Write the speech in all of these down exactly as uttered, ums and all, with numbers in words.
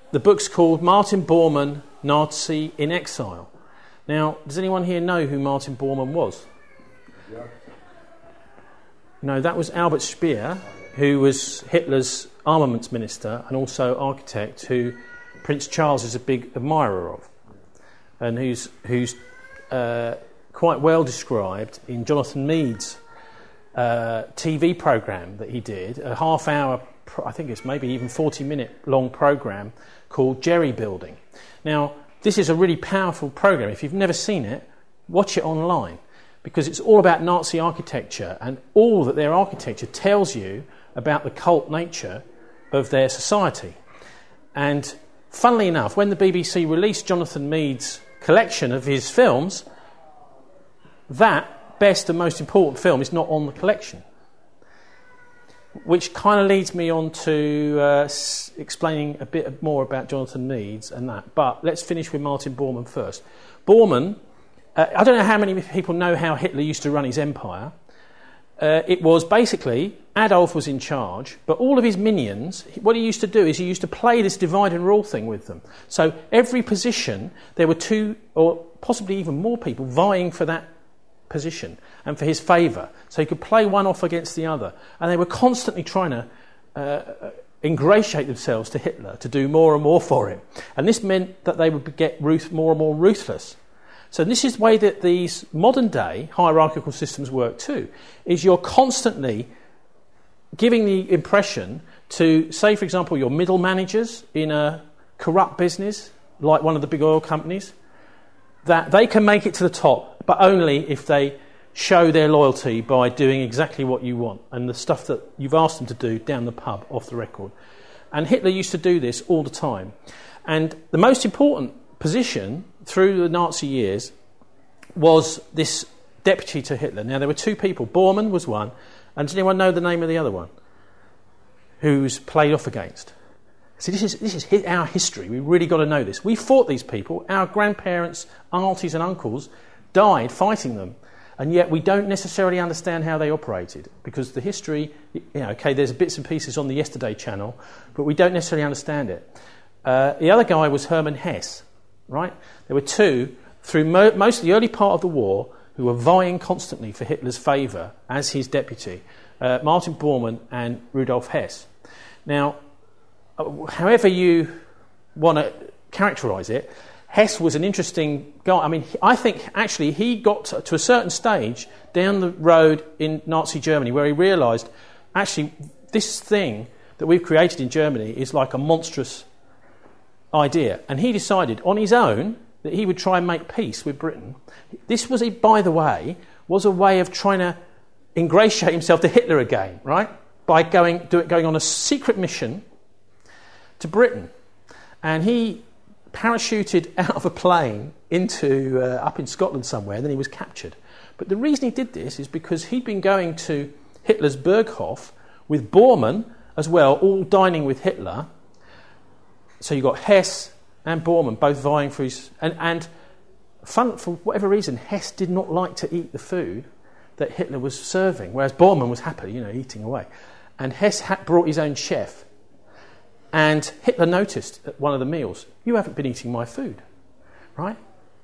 the book's called Martin Bormann, Nazi in Exile. Now, does anyone here know who Martin Bormann was? Yeah. No, that was Albert Speer, who was Hitler's armaments minister and also architect, who Prince Charles is a big admirer of, and who's who's uh, quite well described in Jonathan Mead's uh, T V programme that he did, a half-hour, I think it's maybe even forty-minute long programme called Jerry Building. Now, this is a really powerful programme. If you've never seen it, watch it online, because it's all about Nazi architecture, and all that their architecture tells you about the cult nature of their society. And funnily enough, when the B B C released Jonathan Mead's collection of his films, that best and most important film is not on the collection. Which kind of leads me on to uh, s- explaining a bit more about Jonathan Mead's and that. But let's finish with Martin Bormann first. Bormann, uh, I don't know how many people know how Hitler used to run his empire. Uh, it was basically, Adolf was in charge, but all of his minions, what he used to do is he used to play this divide and rule thing with them. So every position, there were two or possibly even more people vying for that position and for his favour. So he could play one off against the other. And they were constantly trying to uh, ingratiate themselves to Hitler, to do more and more for him. And this meant that they would get ruth- more and more ruthless. So this is the way that these modern-day hierarchical systems work too, is you're constantly giving the impression to, say, for example, your middle managers in a corrupt business, like one of the big oil companies, that they can make it to the top, but only if they show their loyalty by doing exactly what you want and the stuff that you've asked them to do down the pub, off the record. And Hitler used to do this all the time. And the most important position through the Nazi years was this deputy to Hitler. Now, there were two people. Bormann was one. And does anyone know the name of the other one? Who's played off against? See, this is this is hi- our history. We've really got to know this. We fought these people. Our grandparents, aunties and uncles died fighting them. And yet we don't necessarily understand how they operated, because the history, you know, okay, there's bits and pieces on the Yesterday channel, but we don't necessarily understand it. Uh, the other guy was Hermann Hesse, right? There were two, through mo- most of the early part of the war, who were vying constantly for Hitler's favour as his deputy, uh, Martin Bormann and Rudolf Hess. Now, however you want to characterise it, Hess was an interesting guy. I mean, I think actually he got to, to a certain stage down the road in Nazi Germany where he realised, actually, this thing that we've created in Germany is like a monstrous idea. And he decided on his own that he would try and make peace with Britain. This was, a, by the way, was a way of trying to ingratiate himself to Hitler again, right? By going, do it, going on a secret mission to Britain. And he parachuted out of a plane into uh, up in Scotland somewhere, and then he was captured. But the reason he did this is because he'd been going to Hitler's Berghof with Bormann as well, all dining with Hitler. So you got Hess and Bormann both vying for his... And, and fun, for whatever reason, Hess did not like to eat the food that Hitler was serving, whereas Bormann was happy, you know, eating away. And Hess had brought his own chef. And Hitler noticed at one of the meals, you haven't been eating my food, right?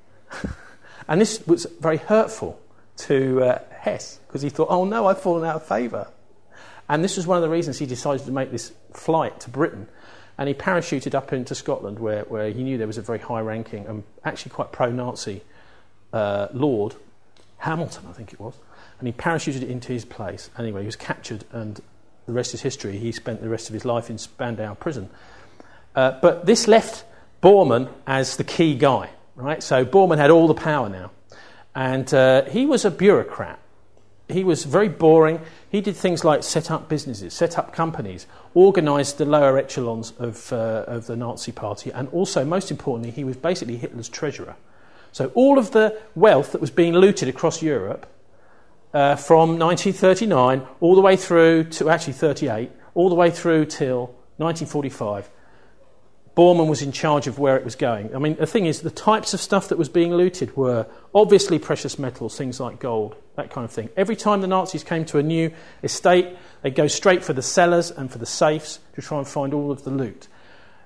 And this was very hurtful to uh, Hess, because he thought, oh no, I've fallen out of favour. And this was one of the reasons he decided to make this flight to Britain. And he parachuted up into Scotland, where, where he knew there was a very high-ranking and actually quite pro-Nazi uh, Lord, Hamilton, I think it was. And he parachuted into his place. Anyway, he was captured, and the rest is history. He spent the rest of his life in Spandau prison. Uh, but this left Bormann as the key guy, right? So Bormann had all the power now. And uh, he was a bureaucrat. He was very boring. He did things like set up businesses, set up companies, organised the lower echelons of, uh, of the Nazi party, and also, most importantly, he was basically Hitler's treasurer. So all of the wealth that was being looted across Europe uh, from nineteen thirty-nine all the way through to actually thirty-eight, all the way through till nineteen forty-five, Bormann was in charge of where it was going. I mean, the thing is, the types of stuff that was being looted were obviously precious metals, things like gold, that kind of thing. Every time the Nazis came to a new estate, they'd go straight for the cellars and for the safes to try and find all of the loot.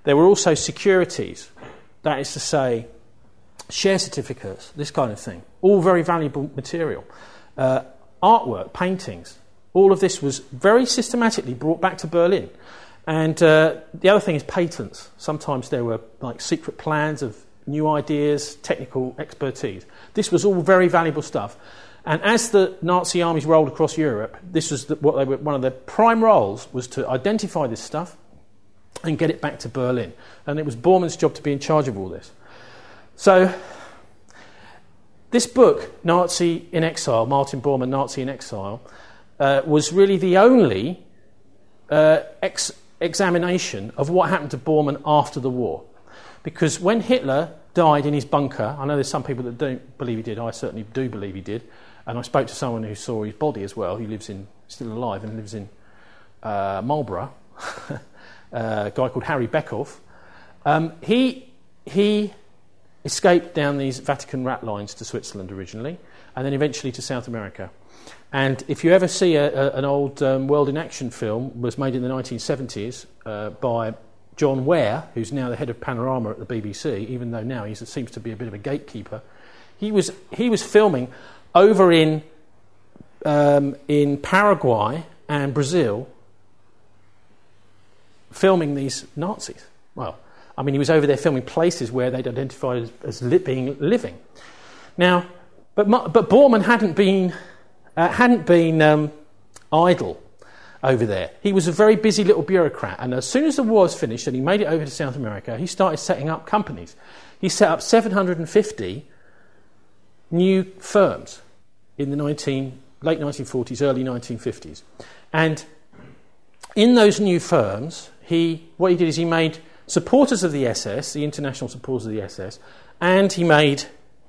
There were also securities, that is to say, share certificates, this kind of thing. All very valuable material. Uh, artwork, paintings, all of this was very systematically brought back to Berlin. And uh, the other thing is patents. Sometimes there were like secret plans of new ideas, technical expertise. This was all very valuable stuff. And as the Nazi armies rolled across Europe, this was the, what they were, one of their prime roles was to identify this stuff and get it back to Berlin. And it was Bormann's job to be in charge of all this. So this book, Nazi in Exile, Martin Bormann, Nazi in Exile, uh, was really the only uh, ex- examination of what happened to Bormann after the war. Because when Hitler died in his bunker, I know there's some people that don't believe he did, I certainly do believe he did, and I spoke to someone who saw his body as well, he lives in, still alive and lives in uh, Marlborough, uh, a guy called Harry Beckhoff. Um, he, he escaped down these Vatican rat lines to Switzerland originally, and then eventually to South America. And if you ever see a, a, an old um, World in Action film, was made in the nineteen seventies uh, by John Ware, who's now the head of Panorama at the B B C, even though now he seems to be a bit of a gatekeeper. He was he was filming over in um, in Paraguay and Brazil, filming these Nazis. Well, I mean, he was over there filming places where they'd identified as, as li- being living. Now, but but Bormann hadn't been uh, hadn't been um, idle over there. He was a very busy little bureaucrat, and as soon as the war was finished and he made it over to South America, he started setting up companies. He set up seven hundred fifty new firms in the nineteen, late nineteen forties, early nineteen fifties. And in those new firms, he what he did is he made supporters of the S S, the international supporters of the S S, and he made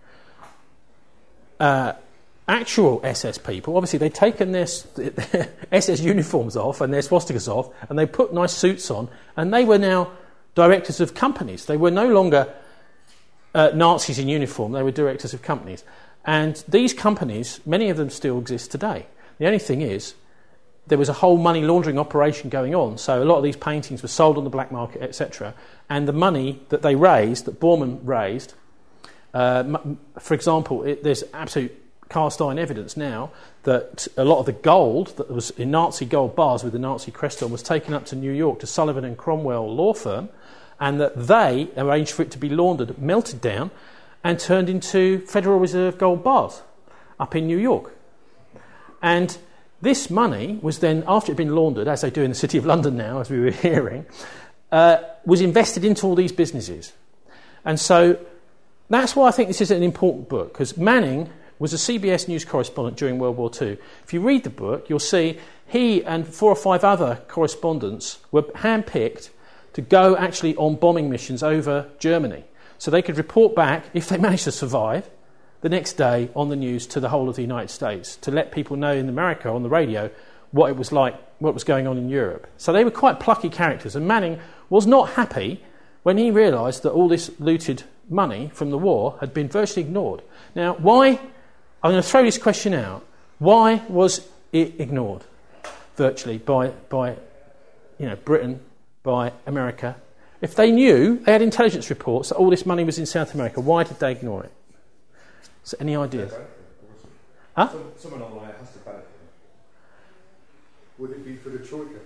uh, actual S S people. Obviously, they'd taken their, their S S uniforms off and their swastikas off, and they put nice suits on, and they were now directors of companies. They were no longer uh, Nazis in uniform, they were directors of companies. And these companies, many of them still exist today. The only thing is, there was a whole money laundering operation going on, so a lot of these paintings were sold on the black market, et cetera. And the money that they raised, that Bormann raised, uh, m- for example, it, there's absolute cast iron evidence now that a lot of the gold that was in Nazi gold bars with the Nazi crest on was taken up to New York to Sullivan and Cromwell law firm, and that they arranged for it to be laundered, melted down, and turned into Federal Reserve gold bars up in New York. And this money was then, after it had been laundered, as they do in the City of London now, as we were hearing, uh, was invested into all these businesses. And so that's why I think this is an important book, because Manning was a C B S News correspondent during World War Two. If you read the book, you'll see he and four or five other correspondents were handpicked to go actually on bombing missions over Germany. So they could report back, if they managed to survive, the next day on the news to the whole of the United States, to let people know in America on the radio what it was like, what was going on in Europe. So they were quite plucky characters, and Manning was not happy when he realised that all this looted money from the war had been virtually ignored. Now, why, I'm going to throw this question out, why was it ignored virtually by, by you know, Britain, by America? If they knew, they had intelligence reports that all this money was in South America, why did they ignore it? So any ideas? Huh? Some, someone online has to benefit. Would it be for the Troika?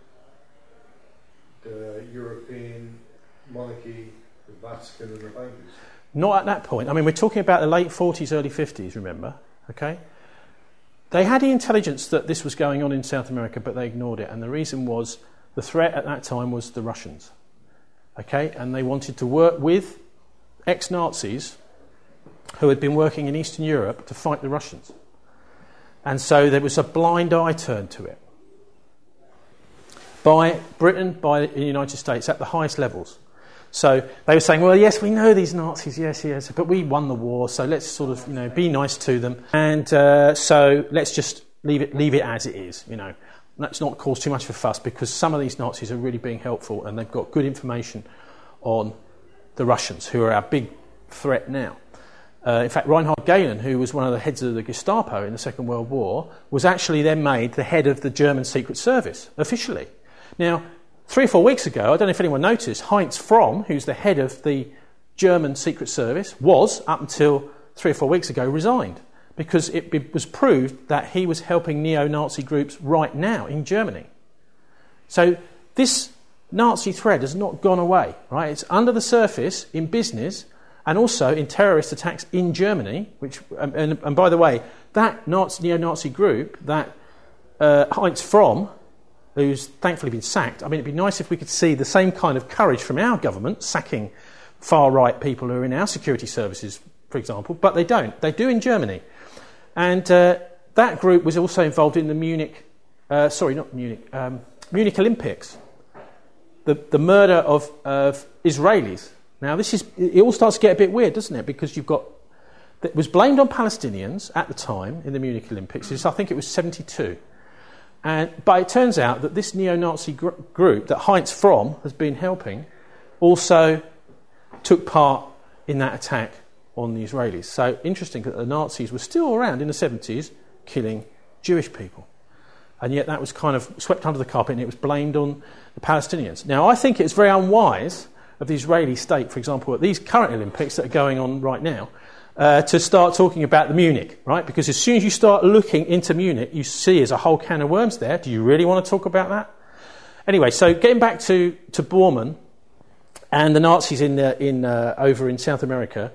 The European monarchy, the Vatican and the bankers? Not at that point. I mean, we're talking about the late forties, early fifties, remember? Okay? They had the intelligence that this was going on in South America, but they ignored it. And the reason was, the threat at that time was the Russians. Okay? And they wanted to work with ex-Nazis who had been working in Eastern Europe to fight the Russians. And so there was a blind eye turned to it. By Britain, by the United States, at the highest levels. So they were saying, well, yes, we know these Nazis, yes, yes, but we won the war, so let's sort of, you know, be nice to them. And uh, so let's just leave it leave it as it is, you know. Let's not cause too much of a fuss, because some of these Nazis are really being helpful and they've got good information on the Russians, who are our big threat now. Uh, in fact, Reinhard Gehlen, who was one of the heads of the Gestapo in the Second World War, was actually then made the head of the German Secret Service, officially. Now, three or four weeks ago, I don't know if anyone noticed, Heinz Fromm, who's the head of the German Secret Service, was, up until three or four weeks ago, resigned because it be, was proved that he was helping neo-Nazi groups right now in Germany. So this Nazi thread has not gone away, right? It's under the surface in business and also in terrorist attacks in Germany, which, and, and, and by the way, that Nazi, neo-Nazi group, that uh, Heinz Fromm, who's thankfully been sacked, I mean, it'd be nice if we could see the same kind of courage from our government, sacking far-right people who are in our security services, for example, but they don't. They do in Germany. And uh, that group was also involved in the Munich, uh, sorry, not Munich, um, Munich Olympics, the, the murder of, of Israelis. Now, this is, it all starts to get a bit weird, doesn't it? Because you've got, it was blamed on Palestinians at the time in the Munich Olympics. I think it was seventy-two. And, but it turns out that this neo-Nazi gr- group that Heinz Fromm has been helping also took part in that attack on the Israelis. So interesting that the Nazis were still around in the seventies killing Jewish people. And yet that was kind of swept under the carpet and it was blamed on the Palestinians. Now, I think it's very unwise of the Israeli state, for example, at these current Olympics that are going on right now, uh, to start talking about the Munich, right? Because as soon as you start looking into Munich, you see there's a whole can of worms there. Do you really want to talk about that? Anyway, so getting back to, to Bormann and the Nazis in, the, in uh, over in South America,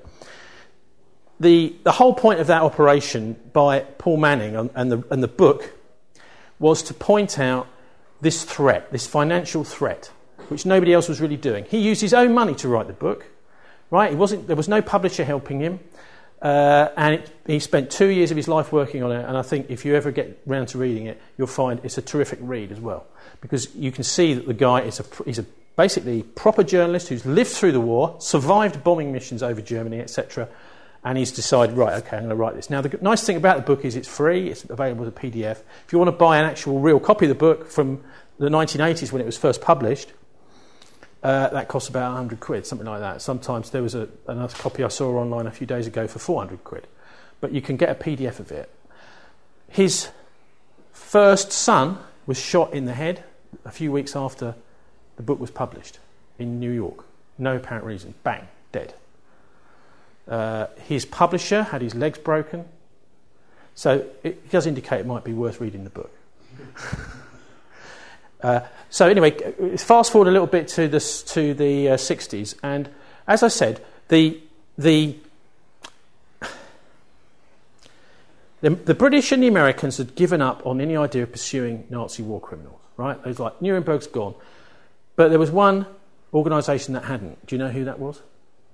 the, the whole point of that operation by Paul Manning and, and, the, and the book was to point out this threat, this financial threat, which nobody else was really doing. He used his own money to write the book, right? It wasn't, there was no publisher helping him, uh, and it, he spent two years of his life working on it, and I think if you ever get round to reading it, you'll find it's a terrific read as well, because you can see that the guy is a, he's a basically proper journalist who's lived through the war, survived bombing missions over Germany, et cetera, and he's decided, right, okay, I'm going to write this. Now, the nice thing about the book is it's free, it's available as a P D F. If you want to buy an actual real copy of the book from the nineteen eighties when it was first published, uh, that costs about one hundred quid, something like that. Sometimes there was a, another copy I saw online a few days ago for four hundred quid. But you can get a P D F of it. His first son was shot in the head a few weeks after the book was published in New York. No apparent reason. Bang, dead. Uh, his publisher had his legs broken. So it does indicate it might be worth reading the book. uh, so anyway, fast forward a little bit to, this, to the uh, sixties. And as I said, the, the, the, the British and the Americans had given up on any idea of pursuing Nazi war criminals. Right? It was like, Nuremberg's gone. But there was one organisation that hadn't. Do you know who that was?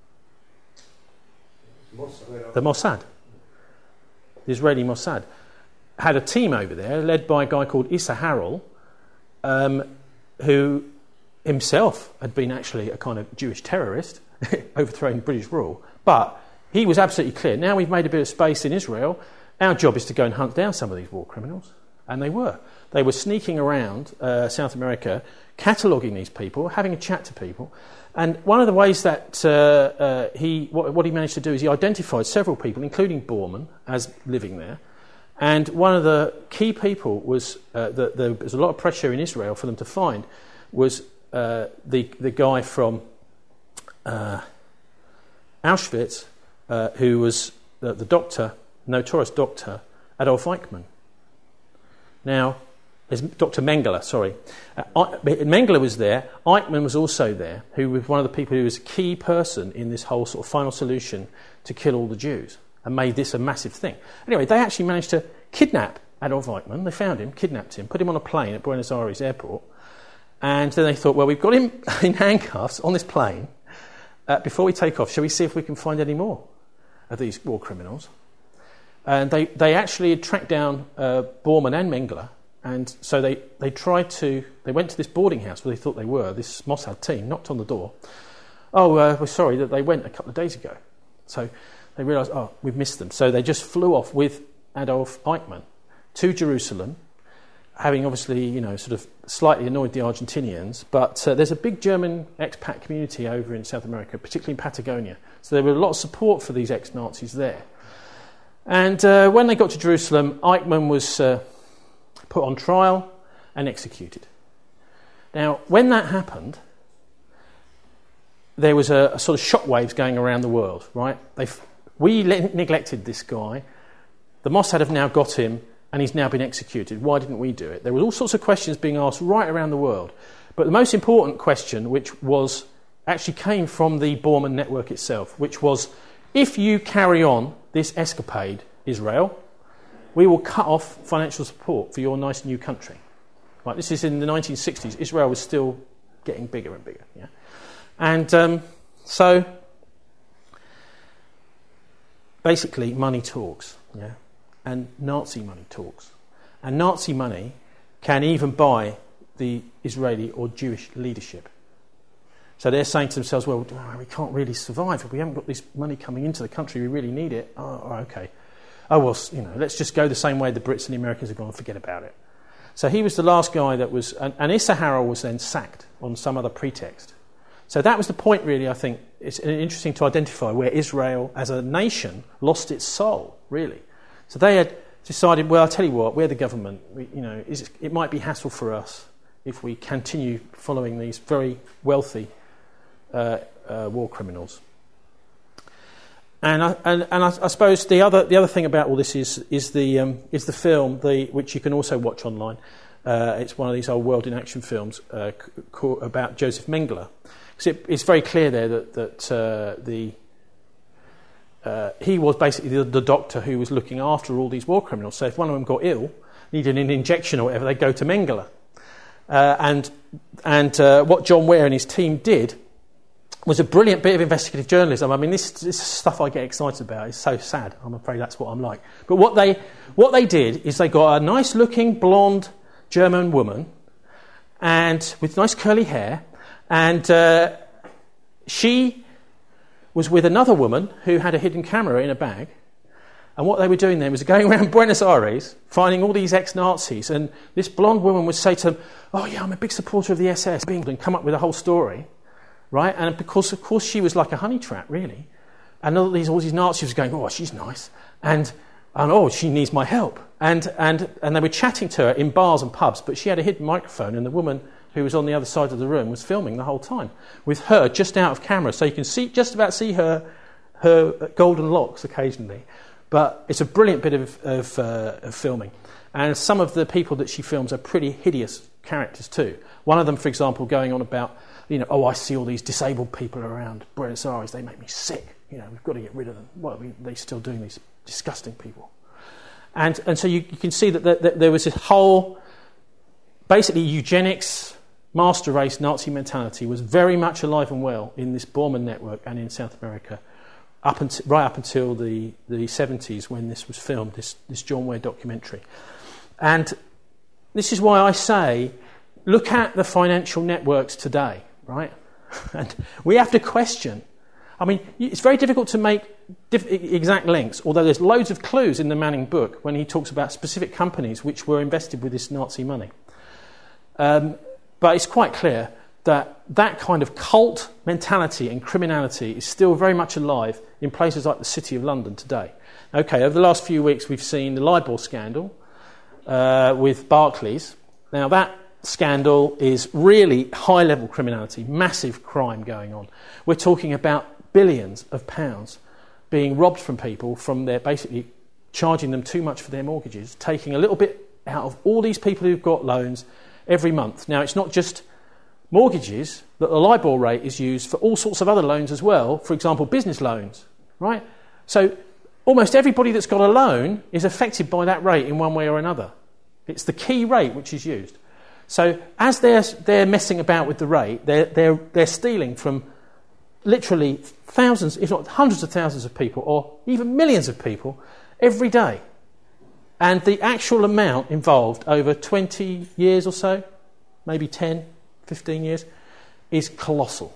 Mossad. The Mossad. The Israeli Mossad had a team over there led by a guy called Issa Harel, um, who himself had been actually a kind of Jewish terrorist, overthrowing British rule. But he was absolutely clear. Now we've made a bit of space in Israel, our job is to go and hunt down some of these war criminals. And they were. They were sneaking around uh, South America, cataloguing these people, having a chat to people. And one of the ways that uh, uh, he, what, what he managed to do is he identified several people, including Bormann, as living there. And one of the key people was, uh, that there was a lot of pressure in Israel for them to find, was uh, the, the guy from uh, Auschwitz, uh, who was the, the doctor, notorious doctor, Adolf Eichmann. Now, there's Doctor Mengele, sorry. Uh, Mengele was there. Eichmann was also there, who was one of the people who was a key person in this whole sort of final solution to kill all the Jews and made this a massive thing. Anyway, they actually managed to kidnap Adolf Eichmann. They found him, kidnapped him, put him on a plane at Buenos Aires airport, and then they thought, well, we've got him in handcuffs on this plane. Uh, before we take off, shall we see if we can find any more of these war criminals? And they, they actually had tracked down uh, Bormann and Mengele, and so they, they tried to, they went to this boarding house where they thought they were, this Mossad team, knocked on the door. Oh, uh, we're sorry that they went a couple of days ago. So they realised, oh, we've missed them. So they just flew off with Adolf Eichmann to Jerusalem, having obviously, you know, sort of slightly annoyed the Argentinians. But uh, there's a big German expat community over in South America, particularly in Patagonia. So there was a lot of support for these ex-Nazis there. And uh, when they got to Jerusalem, Eichmann was uh, put on trial and executed. Now, when that happened, there was a, a sort of shockwaves going around the world, right? They've, we le- neglected this guy. The Mossad have now got him, and he's now been executed. Why didn't we do it? There were all sorts of questions being asked right around the world. But the most important question, which was actually came from the Borman network itself, which was, if you carry on this escapade, Israel, we will cut off financial support for your nice new country. Right, this is in the nineteen sixties. Israel was still getting bigger and bigger. Yeah? And um, so, basically, money talks. Yeah? And Nazi money talks. And Nazi money can even buy the Israeli or Jewish leadership. So they're saying to themselves, well, we can't really survive if we haven't got this money coming into the country. We really need it. Oh, okay. Oh, well, you know, let's just go the same way the Brits and the Americans have gone and forget about it. So he was the last guy that was... And, and Issa Harel was then sacked on some other pretext. So that was the point, really, I think. It's interesting to identify where Israel, as a nation, lost its soul, really. So they had decided, well, I'll tell you what, we're the government. We, you know, it might be hassle for us if we continue following these very wealthy uh, uh, war criminals. And I, and, and I, I suppose the other the other thing about all this is is the um, is the film, the which you can also watch online. Uh, it's one of these old World in Action films uh, c- about Joseph Mengele. Because it, it's very clear there that that uh, the uh, he was basically the, the doctor who was looking after all these war criminals. So if one of them got ill, needed an injection or whatever, they'd go to Mengele. Uh, and and uh, what John Ware and his team did was a brilliant bit of investigative journalism. I mean, this, this stuff I get excited about. It's so sad. I'm afraid that's what I'm like. But what they what they did is they got a nice-looking blonde German woman, and with nice curly hair, and uh, she was with another woman who had a hidden camera in a bag. And what they were doing then was going around Buenos Aires, finding all these ex-Nazis, and this blonde woman would say to them, "Oh yeah, I'm a big supporter of the S S," and come up with a whole story. Right, and because of course she was like a honey trap, really, and all these all these Nazis were going, "Oh, she's nice," and and oh, she needs my help, and and and they were chatting to her in bars and pubs, but she had a hidden microphone, and the woman who was on the other side of the room was filming the whole time with her just out of camera, so you can see just about see her her golden locks occasionally, but it's a brilliant bit of of, uh, of filming, and some of the people that she films are pretty hideous characters too. One of them, for example, going on about, you know, oh, I see all these disabled people around Buenos Aires. They make me sick. You know, we've got to get rid of them. What are we, they still doing, these disgusting people? And and so you, you can see that, that, that there was this whole, basically eugenics, master race, Nazi mentality was very much alive and well in this Borman network and in South America, up until, right up until the, the seventies when this was filmed, this, this John Ware documentary. And this is why I say, look at the financial networks today, right? And we have to question. I mean, it's very difficult to make diff- exact links, although there's loads of clues in the Manning book when he talks about specific companies which were invested with this Nazi money. Um, but it's quite clear that that kind of cult mentality and criminality is still very much alive in places like the City of London today. Okay, over the last few weeks we've seen the LIBOR scandal uh, with Barclays. Now that scandal is really high-level criminality, massive crime going on. We're talking about billions of pounds being robbed from people, from their basically charging them too much for their mortgages, taking a little bit out of all these people who've got loans every month. Now, it's not just mortgages, that the LIBOR rate is used for all sorts of other loans as well, for example, business loans, right? So almost everybody that's got a loan is affected by that rate in one way or another. It's the key rate which is used. So as they're they're messing about with the rate, they're they're they're stealing from literally thousands, if not hundreds of thousands of people, or even millions of people every day. And the actual amount involved over twenty years or so, maybe ten, fifteen years, is colossal.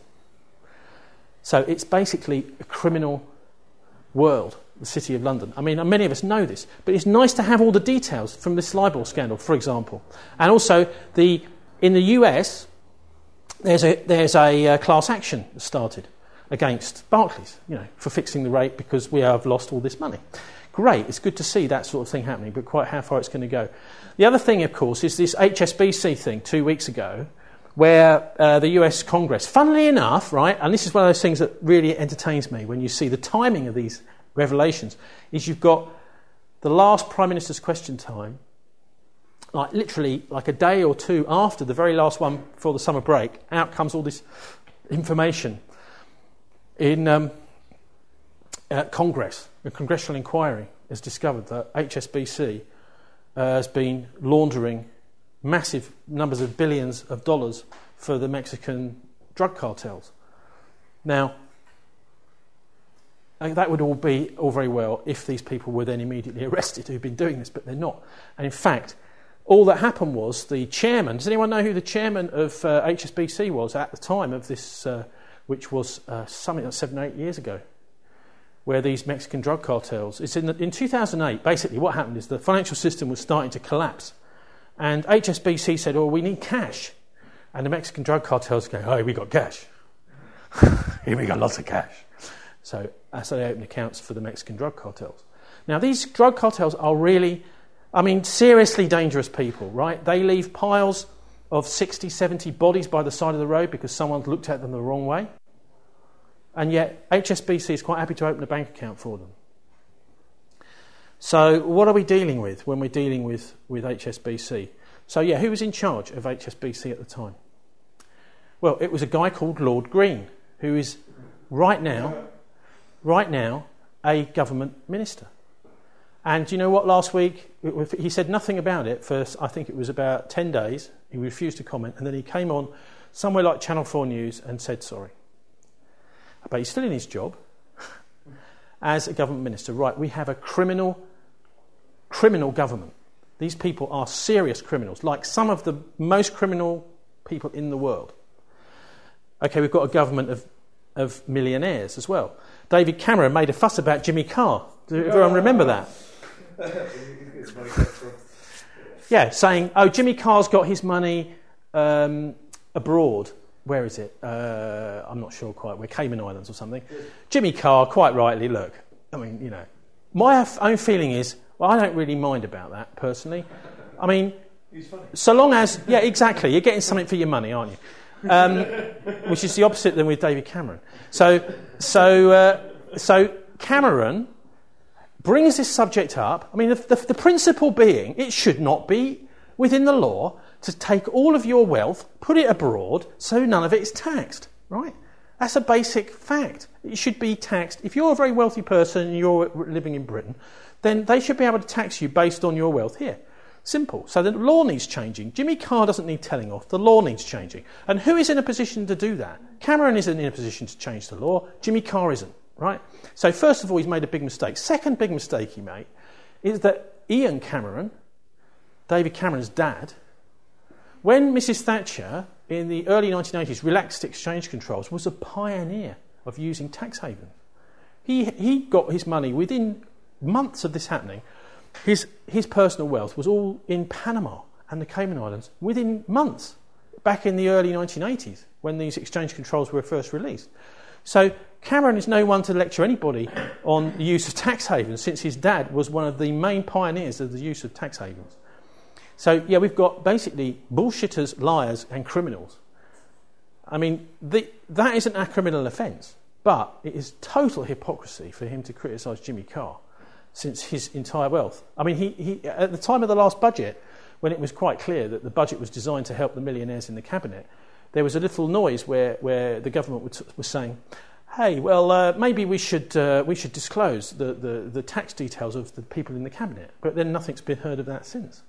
So it's basically a criminal world, the City of London. I mean, many of us know this, but it's nice to have all the details from this LIBOR scandal, for example. And also, the in the U S, there's a there's a uh, class action started against Barclays, you know, for fixing the rate because we have lost all this money. Great, it's good to see that sort of thing happening, but quite how far it's going to go. The other thing, of course, is this H S B C thing two weeks ago, where uh, the U S Congress, funnily enough, right, and this is one of those things that really entertains me when you see the timing of these revelations, is you've got the last Prime Minister's question time, like literally like a day or two after the very last one before the summer break, out comes all this information in um, uh, Congress. A congressional inquiry has discovered that H S B C uh, has been laundering massive numbers of billions of dollars for the Mexican drug cartels. Now, that would all be all very well if these people were then immediately arrested who've been doing this, but they're not. And in fact, all that happened was the chairman, does anyone know who the chairman of uh, H S B C was at the time of this, uh, which was uh, something like seven or eight years ago, where these Mexican drug cartels, it's in, the, in two thousand eight, basically what happened is the financial system was starting to collapse. And H S B C said, oh, we need cash. And the Mexican drug cartels go, oh, we got cash. Here we got lots of cash. So, uh, so they opened accounts for the Mexican drug cartels. Now, these drug cartels are really, I mean, seriously dangerous people, right? They leave piles of sixty, seventy bodies by the side of the road because someone's looked at them the wrong way. And yet, H S B C is quite happy to open a bank account for them. So what are we dealing with when we're dealing with, with H S B C? So yeah, who was in charge of H S B C at the time? Well, it was a guy called Lord Green, who is right now, right now, a government minister. And do you know what, last week, he said nothing about it for, I think it was about ten days. He refused to comment, and then he came on somewhere like Channel four News and said sorry. But he's still in his job as a government minister. Right, we have a criminal criminal government. These people are serious criminals, like some of the most criminal people in the world. Okay, we've got a government of, of millionaires as well. David Cameron made a fuss about Jimmy Carr. Does everyone remember that? Yeah, saying, oh, Jimmy Carr's got his money um, abroad. Where is it? Uh, I'm not sure quite. We're Cayman Islands or something. Jimmy Carr, quite rightly, look, I mean, you know, my own feeling is, well, I don't really mind about that, personally. I mean, He's funny. So long as, yeah, exactly, you're getting something for your money, aren't you? Um, which is the opposite than with David Cameron. So, so, uh, so Cameron brings this subject up. I mean, the, the, the principle being, it should not be within the law to take all of your wealth, put it abroad, so none of it is taxed, right? That's a basic fact. It should be taxed. If you're a very wealthy person and you're living in Britain, then they should be able to tax you based on your wealth here. Simple. So the law needs changing. Jimmy Carr doesn't need telling off. The law needs changing. And who is in a position to do that? Cameron isn't in a position to change the law. Jimmy Carr isn't, right? So first of all, he's made a big mistake. Second big mistake he made is that Ian Cameron, David Cameron's dad, when Missus Thatcher in the early nineteen eighties relaxed exchange controls, was a pioneer of using tax havens. He he got his money within months of this happening. His his personal wealth was all in Panama and the Cayman Islands within months, back in the early nineteen eighties, when these exchange controls were first released. So Cameron is no one to lecture anybody on the use of tax havens, since his dad was one of the main pioneers of the use of tax havens. So, yeah, we've got basically bullshitters, liars and criminals. I mean, the, that isn't a criminal offence, but it is total hypocrisy for him to criticise Jimmy Carr, since his entire wealth. I mean, he, he at the time of the last budget, when it was quite clear that the budget was designed to help the millionaires in the cabinet, there was a little noise where, where the government was, was saying, hey, well, uh, maybe we should uh, we should disclose the, the, the tax details of the people in the cabinet. But then nothing's been heard of that since.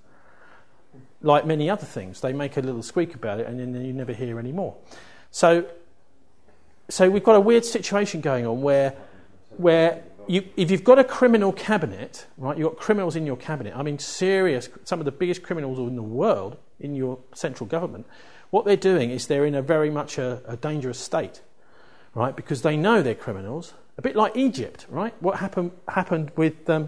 Like many other things, they make a little squeak about it and then you never hear any more. So, so we've got a weird situation going on where, where you, if you've got a criminal cabinet, right, you've got criminals in your cabinet, I mean serious, some of the biggest criminals in the world in your central government, what they're doing is they're in a very much a, a dangerous state, right, because they know they're criminals, a bit like Egypt, right? What happened happened with, um,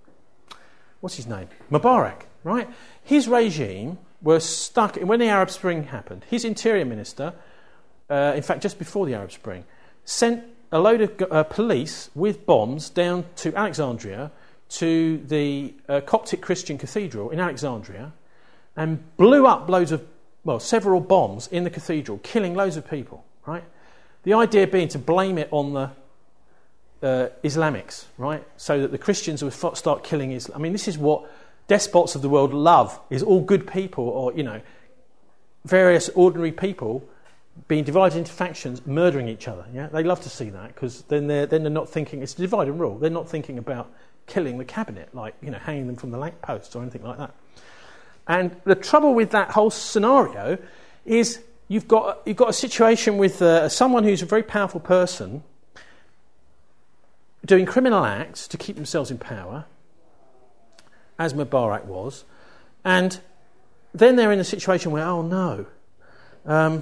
what's his name? Mubarak, right? His regime was stuck, when the Arab Spring happened, his interior minister, uh, in fact just before the Arab Spring, sent a load of uh, police with bombs down to Alexandria, to the uh, Coptic Christian cathedral in Alexandria, and blew up loads of well, several bombs in the cathedral, killing loads of people, right? The idea being to blame it on the uh, Islamics, right? So that the Christians would f- start killing Islam. I mean, this is what despots of the world love, is all good people, or, you know, various ordinary people being divided into factions, murdering each other. Yeah, they love to see that, because then they're then they're not thinking. It's a divide and rule. They're not thinking about killing the cabinet, like, you know, hanging them from the lampposts or anything like that. And the trouble with that whole scenario is you've got you've got a situation with uh, someone who's a very powerful person doing criminal acts to keep themselves in power, as Mubarak was, and then they're in a situation where, oh no. Um,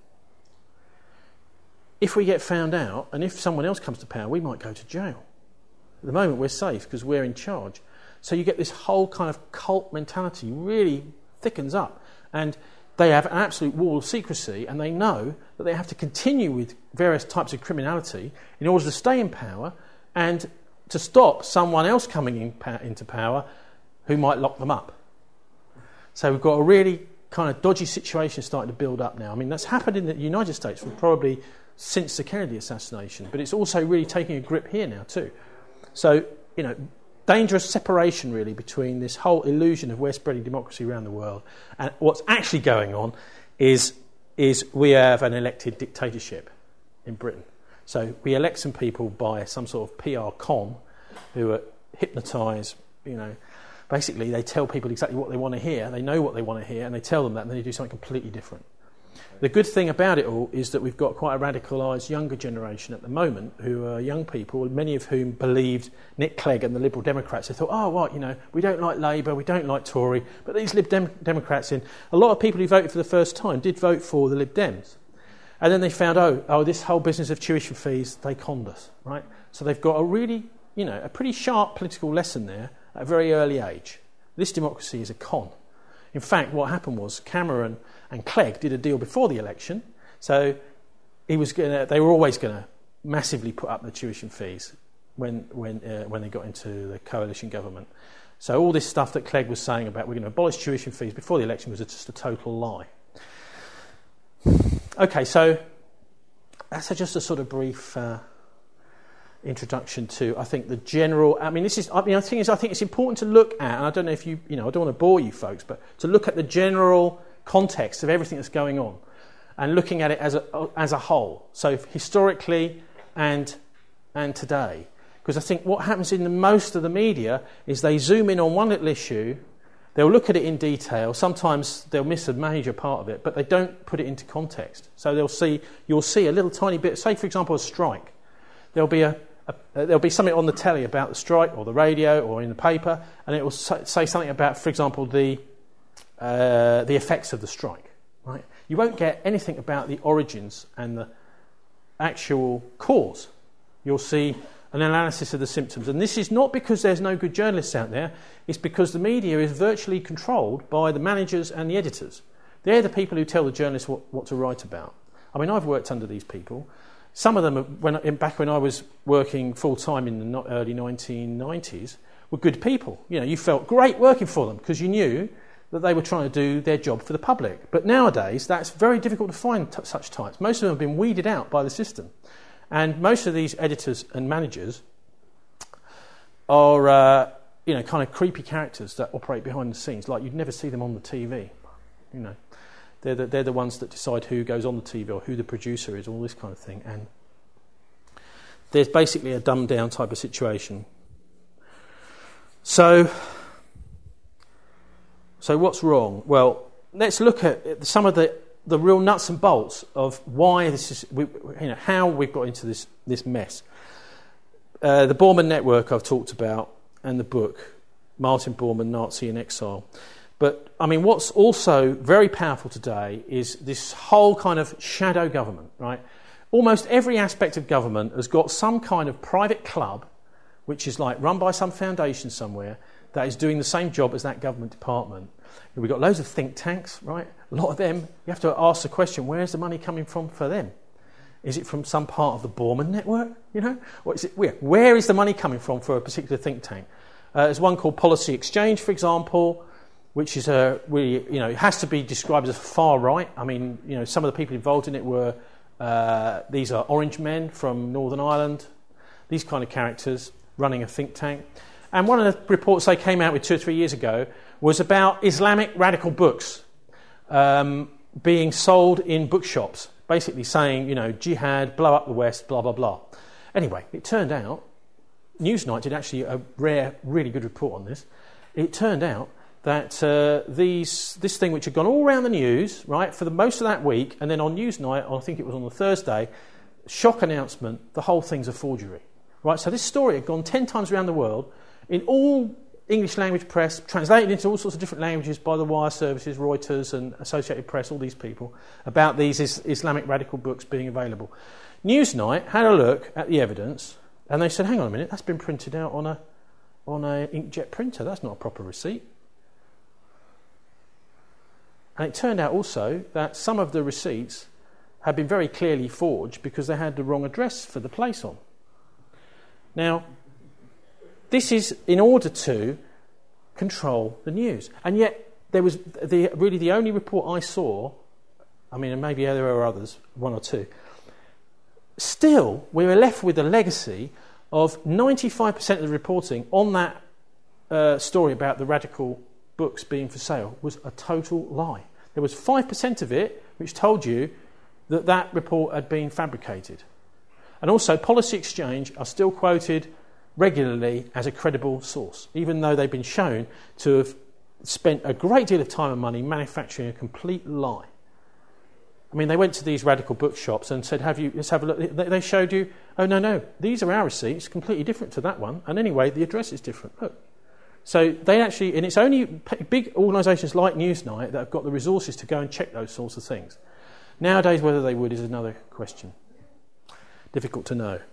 If we get found out, and if someone else comes to power, we might go to jail. At the moment, we're safe because we're in charge. So you get this whole kind of cult mentality really thickens up. And they have an absolute wall of secrecy, and they know that they have to continue with various types of criminality in order to stay in power and to stop someone else coming in, into power who might lock them up. So we've got a really kind of dodgy situation starting to build up now. I mean, that's happened in the United States for probably since the Kennedy assassination, but it's also really taking a grip here now too. So, you know, dangerous separation really between this whole illusion of we're spreading democracy around the world and what's actually going on is is we have an elected dictatorship in Britain. So we elect some people by some sort of P R con who are hypnotised, you know. Basically, they tell people exactly what they want to hear, they know what they want to hear, and they tell them that, and then they do something completely different. The good thing about it all is that we've got quite a radicalised younger generation at the moment who are young people, many of whom believed Nick Clegg and the Liberal Democrats. They thought, oh, what, you know, we don't like Labour, we don't like Tory, but these Lib Dem- Democrats in... A lot of people who voted for the first time did vote for the Lib Dems. And then they found, oh, oh, this whole business of tuition fees, they conned us, right? So they've got a really, you know, a pretty sharp political lesson there at a very early age. This democracy is a con. In fact, what happened was Cameron and Clegg did a deal before the election, so he was gonna, they were always going to massively put up the tuition fees when when uh, when they got into the coalition government. So all this stuff that Clegg was saying about we're going to abolish tuition fees before the election was just a total lie. Okay, so that's a, just a sort of brief uh, introduction to, I think, the general... I mean, this is... I mean, the thing is, I think it's important to look at, and I don't know if you... You know, I don't want to bore you folks, but to look at the general context of everything that's going on and looking at it as a as a whole. So historically and and today. Because I think what happens in the most of the media is they zoom in on one little issue, they'll look at it in detail, sometimes they'll miss a major part of it, but they don't put it into context. So they'll see... You'll see a little tiny bit... Say, for example, a strike. There'll be a... Uh, there'll be something on the telly about the strike or the radio or in the paper, and it will say something about, for example, the uh, the effects of the strike. Right? You won't get anything about the origins and the actual cause. You'll see an analysis of the symptoms, and this is not because there's no good journalists out there. It's because the media is virtually controlled by the managers and the editors. They're the people who tell the journalists what, what to write about. I mean, I've worked under these people. Some of them, when, back when I was working full-time in the early nineteen nineties, were good people. You know, you felt great working for them because you knew that they were trying to do their job for the public. But nowadays, that's very difficult to find t- such types. Most of them have been weeded out by the system. And most of these editors and managers are, uh, you know, kind of creepy characters that operate behind the scenes, like you'd never see them on the T V, you know. They're the, they're the ones that decide who goes on the T V or who the producer is, all this kind of thing. And there's basically a dumbed-down type of situation. So, so what's wrong? Well, let's look at some of the, the real nuts and bolts of why this is, we, you know, how we've got into this this mess. Uh, the Bormann Network I've talked about, and the book, Martin Bormann, Nazi in Exile. But, I mean, what's also very powerful today is this whole kind of shadow government, right? Almost every aspect of government has got some kind of private club, which is like run by some foundation somewhere, that is doing the same job as that government department. And we've got loads of think tanks, right? A lot of them, you have to ask the question, where's the money coming from for them? Is it from some part of the Bormann network, you know? Or is it, where, where is the money coming from for a particular think tank? Uh, there's one called Policy Exchange, for example. which is a really, you know, it has to be described as far right. I mean, you know, some of the people involved in it were, uh, these are Orange men from Northern Ireland, these kind of characters running a think tank. And one of the reports they came out with two or three years ago was about Islamic radical books um, being sold in bookshops, basically saying, you know, jihad, blow up the West, blah, blah, blah. Anyway, it turned out, Newsnight did actually a rare, really good report on this. It turned out that uh, these this thing which had gone all around the news, right, for the most of that week, and then on Newsnight, I think it was on the Thursday, shock announcement, the whole thing's a forgery. Right, so this story had gone ten times around the world, in all English language press, translated into all sorts of different languages by the wire services, Reuters and Associated Press, all these people, about these is- Islamic radical books being available. Newsnight had a look at the evidence, and they said, hang on a minute, that's been printed out on a on a inkjet printer, that's not a proper receipt. And it turned out also that some of the receipts had been very clearly forged because they had the wrong address for the place on. Now, this is in order to control the news. And yet, there was the, really the only report I saw, I mean, and maybe there are others, one or two, still, we were left with a legacy of ninety-five percent of the reporting on that uh, story about the radical books being for sale was a total lie. There was five percent of it which told you that that report had been fabricated. And also, Policy Exchange are still quoted regularly as a credible source, even though they've been shown to have spent a great deal of time and money manufacturing a complete lie. I mean, they went to these radical bookshops and said, "Have you? Let's have a look." They showed you, "Oh no, no, these are our receipts, completely different to that one." And anyway, the address is different. Look. So they actually, and it's only big organisations like Newsnight that have got the resources to go and check those sorts of things. Nowadays, whether they would is another question. Difficult to know.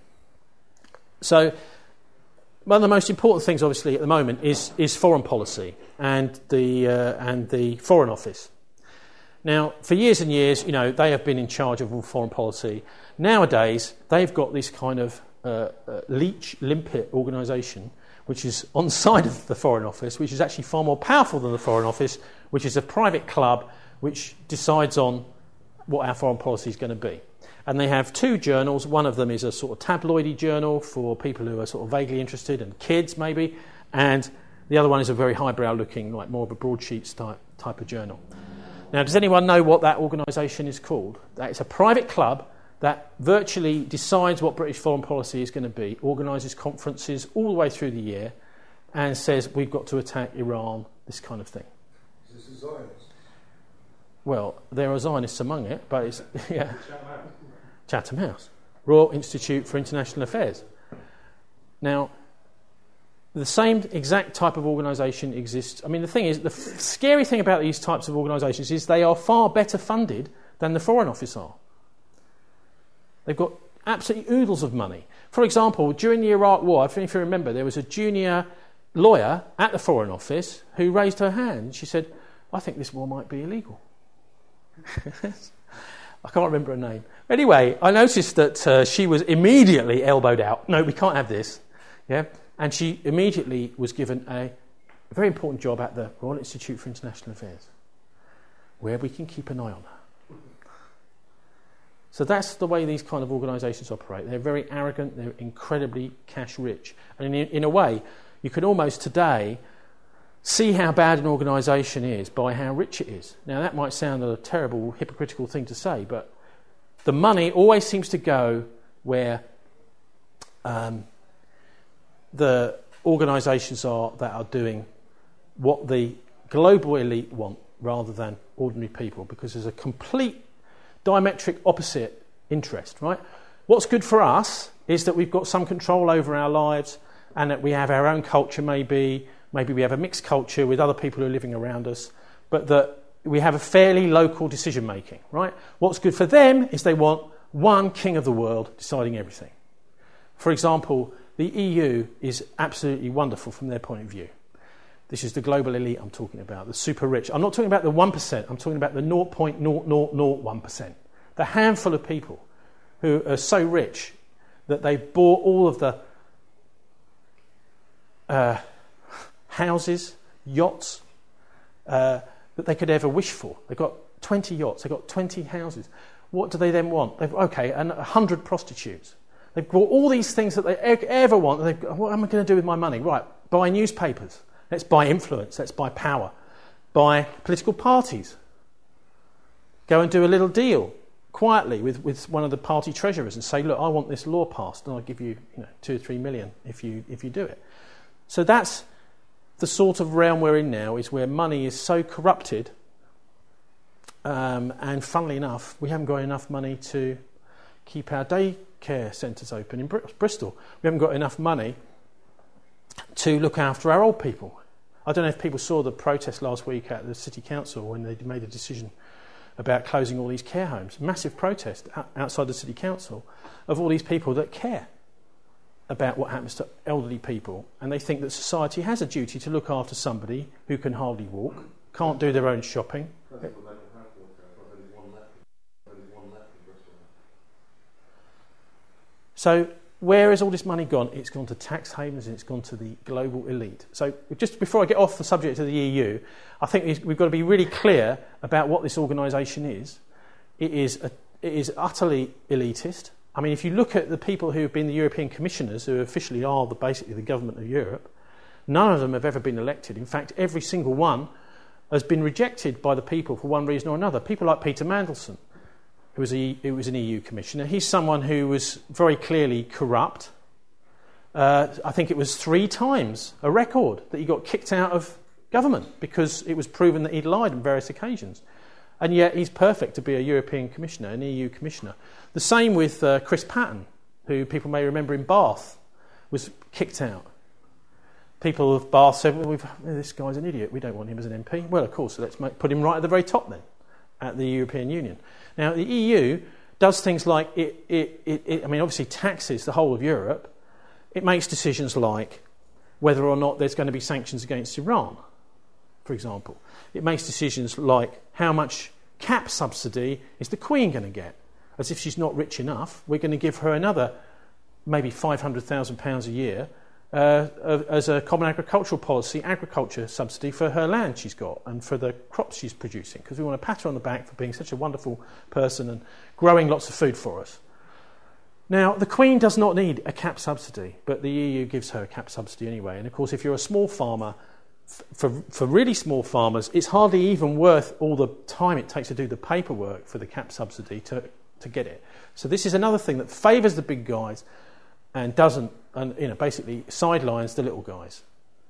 So, one of the most important things, obviously, at the moment is is foreign policy and the uh, and the Foreign Office. Now, for years and years, you know, they have been in charge of all foreign policy. Nowadays, they've got this kind of uh, uh, leech limpet organisation, which is on the side of the Foreign Office, which is actually far more powerful than the Foreign Office, which is a private club which decides on what our foreign policy is going to be. And they have two journals. One of them is a sort of tabloidy journal for people who are sort of vaguely interested and kids, maybe. And the other one is a very highbrow looking, like more of a broadsheets type, type of journal. Now, does anyone know what that organisation is called? It's a private club that virtually decides what British foreign policy is going to be, organises conferences all the way through the year, and says we've got to attack Iran, this kind of thing. Is this a Zionist? Well, there are Zionists among it, but it's yeah. Chatham House, Royal Institute for International Affairs. Now, the same exact type of organisation exists. I mean, the thing is, the f- scary thing about these types of organisations is they are far better funded than the Foreign Office are. They've got absolutely oodles of money. For example, during the Iraq War, if you remember, there was a junior lawyer at the Foreign Office who raised her hand. She said, "I think this war might be illegal." I can't remember her name. Anyway, I noticed that uh, she was immediately elbowed out. No, we can't have this. Yeah, and she immediately was given a very important job at the Royal Institute for International Affairs, where we can keep an eye on her. So that's the way these kind of organisations operate. They're very arrogant. They're incredibly cash rich, and in, in a way, you can almost today see how bad an organisation is by how rich it is. Now, that might sound a terrible, hypocritical thing to say, but the money always seems to go where um, the organisations are that are doing what the global elite want rather than ordinary people, because there's a complete diametric opposite interest, right? What's good for us is that we've got some control over our lives and that we have our own culture maybe, maybe we have a mixed culture with other people who are living around us, but that we have a fairly local decision making, right? What's good for them is they want one king of the world deciding everything. For example, the E U is absolutely wonderful from their point of view. This is the global elite I'm talking about, the super rich. I'm not talking about the one percent, I'm talking about the zero point zero zero zero one percent. The handful of people who are so rich that they bought all of the uh, houses, yachts, uh, that they could ever wish for. They've got twenty yachts, they've got twenty houses. What do they then want? They've, okay, and one hundred prostitutes. They've got all these things that they ever want. They've got, what am I going to do with my money? Right, buy newspapers. Let's buy influence. Let's buy power. Buy political parties. Go and do a little deal quietly with, with one of the party treasurers and say, look, I want this law passed and I'll give you, you know, two or three million if you if you do it. So that's the sort of realm we're in now, is where money is so corrupted, um, and funnily enough, we haven't got enough money to keep our daycare centres open in Bristol. We haven't got enough money to look after our old people. I don't know if people saw the protest last week at the City Council when they made a decision about closing all these care homes. Massive protest outside the City Council of all these people that care about what happens to elderly people, and they think that society has a duty to look after somebody who can hardly walk, can't do their own shopping. So where has all this money gone? It's gone to tax havens and it's gone to the global elite. So just before I get off the subject of the E U, I think we've got to be really clear about what this organisation is. It is, a, it is utterly elitist. I mean, if you look at the people who have been the European commissioners, who officially are the, basically the government of Europe, none of them have ever been elected. In fact, every single one has been rejected by the people for one reason or another. People like Peter Mandelson, who was, a, who was an E U commissioner. He's someone who was very clearly corrupt. Uh, I think it was three times a record that he got kicked out of government because it was proven that he'd lied on various occasions. And yet he's perfect to be a European commissioner, an E U commissioner. The same with uh, Chris Patton, who people may remember in Bath, was kicked out. People of Bath said, well, we've, this guy's an idiot, we don't want him as an M P. Well, of course, so let's make, put him right at the very top then, at the European Union. Now, the E U does things like, it, it, it, it, I mean, obviously taxes the whole of Europe. It makes decisions like whether or not there's going to be sanctions against Iran, for example. It makes decisions like how much cap subsidy is the Queen going to get? As if she's not rich enough, we're going to give her another maybe five hundred thousand pounds a year uh, as a common agricultural policy, agriculture subsidy for her land she's got and for the crops she's producing, because we want to pat her on the back for being such a wonderful person and growing lots of food for us. Now, the Queen does not need a cap subsidy, but the E U gives her a cap subsidy anyway. And of course, if you're a small farmer, For, for really small farmers, it's hardly even worth all the time it takes to do the paperwork for the cap subsidy to, to get it. So this is another thing that favours the big guys and doesn't, and you know, basically sidelines the little guys.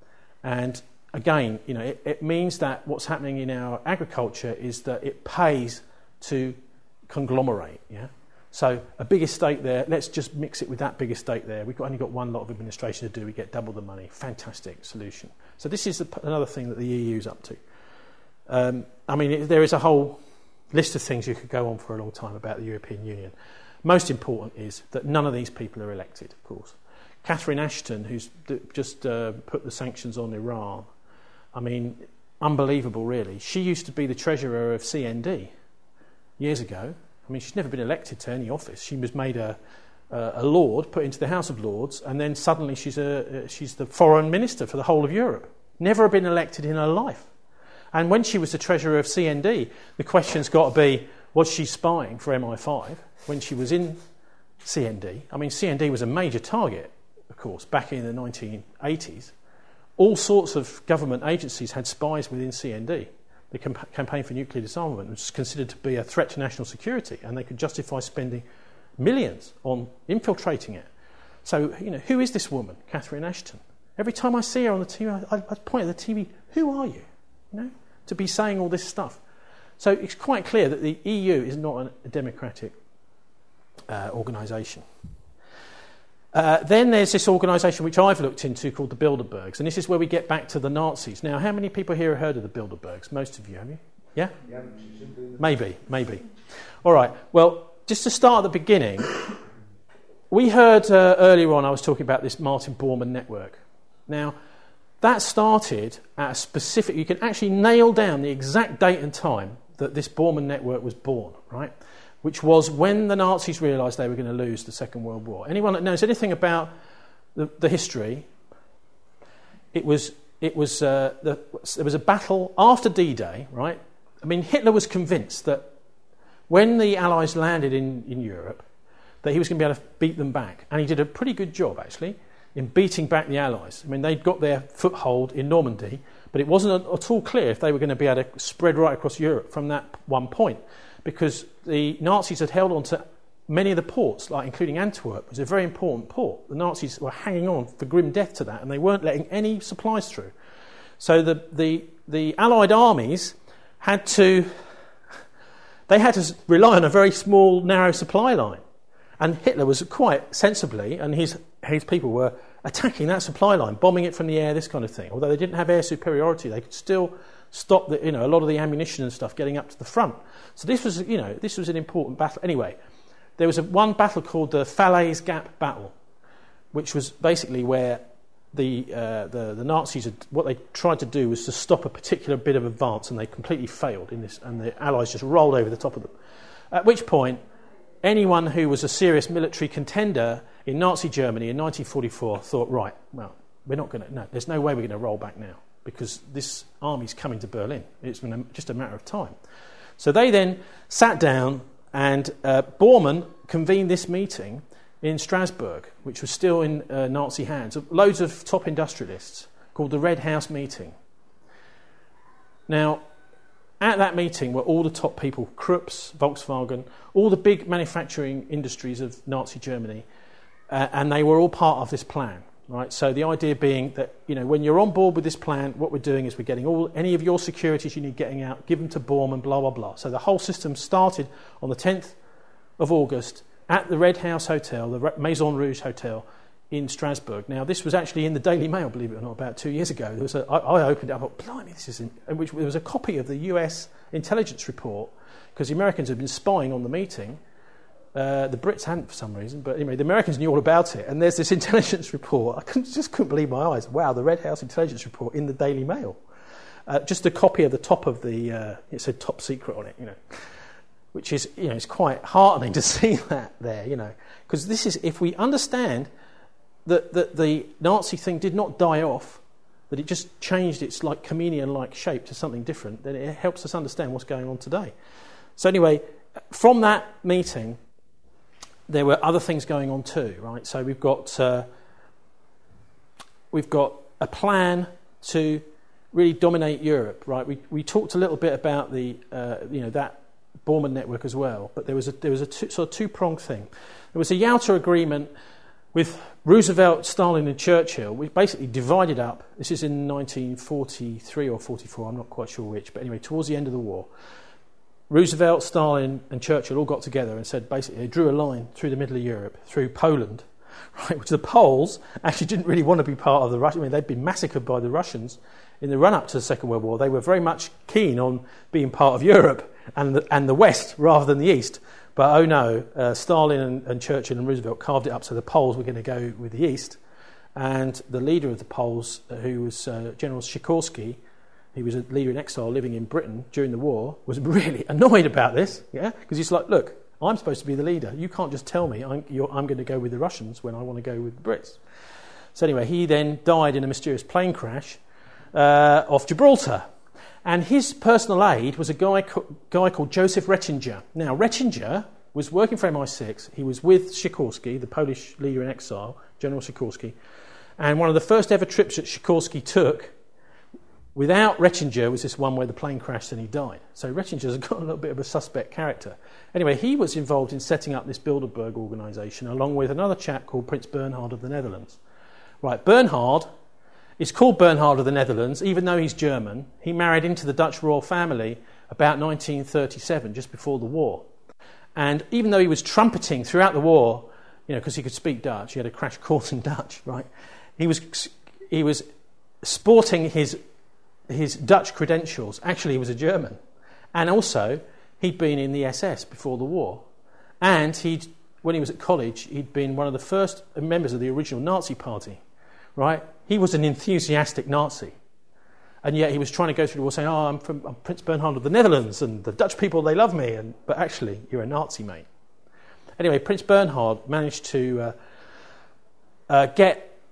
And again, you know, it, it means that what's happening in our agriculture is that it pays to conglomerate. Yeah. So a big estate there, let's just mix it with that big estate there. We've got, only got one lot of administration to do, we get double the money. Fantastic solution. So this is the, another thing that the E U's up to. Um, I mean, it, there is a whole list of things you could go on for a long time about the European Union. Most important is that none of these people are elected, of course. Catherine Ashton, who's d- just uh, put the sanctions on Iran, I mean, unbelievable really. She used to be the treasurer of C N D years ago. I mean, she's never been elected to any office. She was made a, a, a lord, put into the House of Lords, and then suddenly she's, a, she's the foreign minister for the whole of Europe. Never been elected in her life. And when she was the treasurer of C N D, the question's got to be, was she spying for M I five when she was in C N D? I mean, C N D was a major target, of course, back in the nineteen eighties. All sorts of government agencies had spies within C N D. The camp- campaign for nuclear disarmament was considered to be a threat to national security, and they could justify spending millions on infiltrating it. So, you know, who is this woman, Catherine Ashton? Every time I see her on the T V, I, I point at the T V, who are you? You know, to be saying all this stuff. So it's quite clear that the E U is not a democratic uh, organisation. Uh, then there's this organisation which I've looked into called the Bilderbergs, and this is where we get back to the Nazis. Now, how many people here have heard of the Bilderbergs? Most of you, have you? Yeah? yeah maybe, maybe. All right, well, just to start at the beginning, we heard uh, earlier on I was talking about this Martin Bormann network. Now, that started at a specific... You can actually nail down the exact date and time that this Bormann network was born, right? Which was when the Nazis realised they were going to lose the Second World War. Anyone that knows anything about the, the history, it was it was uh, the, there was a battle after D-Day, right? I mean, Hitler was convinced that when the Allies landed in, in Europe, that he was going to be able to beat them back. And he did a pretty good job, actually, in beating back the Allies. I mean, they'd got their foothold in Normandy, but it wasn't at all clear if they were going to be able to spread right across Europe from that one point, because the Nazis had held on to many of the ports, like including Antwerp. It was a very important port. The Nazis were hanging on for grim death to that, and they weren't letting any supplies through. So the the, the Allied armies had to they had to rely on a very small, narrow supply line. And Hitler was quite sensibly, and his his people were attacking that supply line, bombing it from the air, this kind of thing. Although they didn't have air superiority, they could still stop the, you know, a lot of the ammunition and stuff getting up to the front. So this was, you know, this was an important battle. Anyway, there was a, one battle called the Falaise Gap Battle, which was basically where the, uh, the the Nazis had, what they tried to do was to stop a particular bit of advance, and they completely failed in this, and the Allies just rolled over the top of them. At which point, anyone who was a serious military contender in Nazi Germany in nineteen forty-four thought, right, well, we're not going to, no, there's no way we're going to roll back now, because this army's coming to Berlin. It's been just a matter of time. So they then sat down, and uh, Bormann convened this meeting in Strasbourg, which was still in uh, Nazi hands, loads of top industrialists, called the Red House Meeting. Now, at that meeting were all the top people, Krupps, Volkswagen, all the big manufacturing industries of Nazi Germany, uh, and they were all part of this plan, right? So the idea being that, you know, when you're on board with this plan, what we're doing is we're getting all any of your securities you need getting out, give them to Bormann, blah, blah, blah. So the whole system started on the tenth of August at the Red House Hotel, the Maison Rouge Hotel in Strasbourg. Now, this was actually in the Daily Mail, believe it or not, about two years ago. There was a, I, I opened it up, I thought, blimey, this is... In, which there was a copy of the U S intelligence report, because the Americans had been spying on the meeting. Uh, the Brits hadn't for some reason, but anyway, the Americans knew all about it. And there's this intelligence report. I couldn't, just couldn't believe my eyes. Wow, the Red House intelligence report in the Daily Mail. Uh, just a copy of the top of the... Uh, it said top secret on it, you know. Which is, you know, it's quite heartening to see that there, you know. Because this is, if we understand that, that the Nazi thing did not die off, that it just changed its like chameleon-like shape to something different, then it helps us understand what's going on today. So anyway, from that meeting, there were other things going on too, right? So we've got uh, we've got a plan to really dominate Europe, right? We we talked a little bit about the uh, you know that Bormann network as well, but there was a there was a two, sort of two-pronged thing. There was a Yalta agreement with Roosevelt, Stalin and Churchill, which basically divided up, this is in nineteen forty-three or forty-four, I'm not quite sure which, but anyway, towards the end of the war, Roosevelt, Stalin and Churchill all got together and said, basically, they drew a line through the middle of Europe, through Poland, right, which the Poles actually didn't really want to be part of the Russians. I mean, they'd been massacred by the Russians in the run-up to the Second World War. They were very much keen on being part of Europe and the, and the West rather than the East. But oh no, uh, Stalin and, and Churchill and Roosevelt carved it up so the Poles were going to go with the East. And the leader of the Poles, uh, who was uh, General Sikorski, he was a leader in exile living in Britain during the war, was really annoyed about this, yeah? Because he's like, look, I'm supposed to be the leader. You can't just tell me I'm, you're, I'm going to go with the Russians when I want to go with the Brits. So anyway, he then died in a mysterious plane crash uh, off Gibraltar. And his personal aide was a guy, co- guy called Joseph Rettinger. Now, Rettinger was working for M I six. He was with Sikorski, the Polish leader in exile, General Sikorski. And one of the first ever trips that Sikorski took without Rettinger was this one where the plane crashed and he died. So Rettinger's got a little bit of a suspect character. Anyway, he was involved in setting up this Bilderberg organisation along with another chap called Prince Bernhard of the Netherlands. Right, Bernhard is called Bernhard of the Netherlands, even though he's German. He married into the Dutch royal family about nineteen thirty-seven, just before the war. And even though he was trumpeting throughout the war, you know, because he could speak Dutch, he had a crash course in Dutch, right? He was he was sporting his his Dutch credentials. Actually, he was a German. And also, he'd been in the S S before the war. And he'd, when he was at college, he'd been one of the first members of the original Nazi party, right? He was an enthusiastic Nazi. And yet he was trying to go through the war saying, oh, I'm from I'm Prince Bernhard of the Netherlands, and the Dutch people, they love me. And But actually, you're a Nazi, mate. Anyway, Prince Bernhard managed to uh, uh, get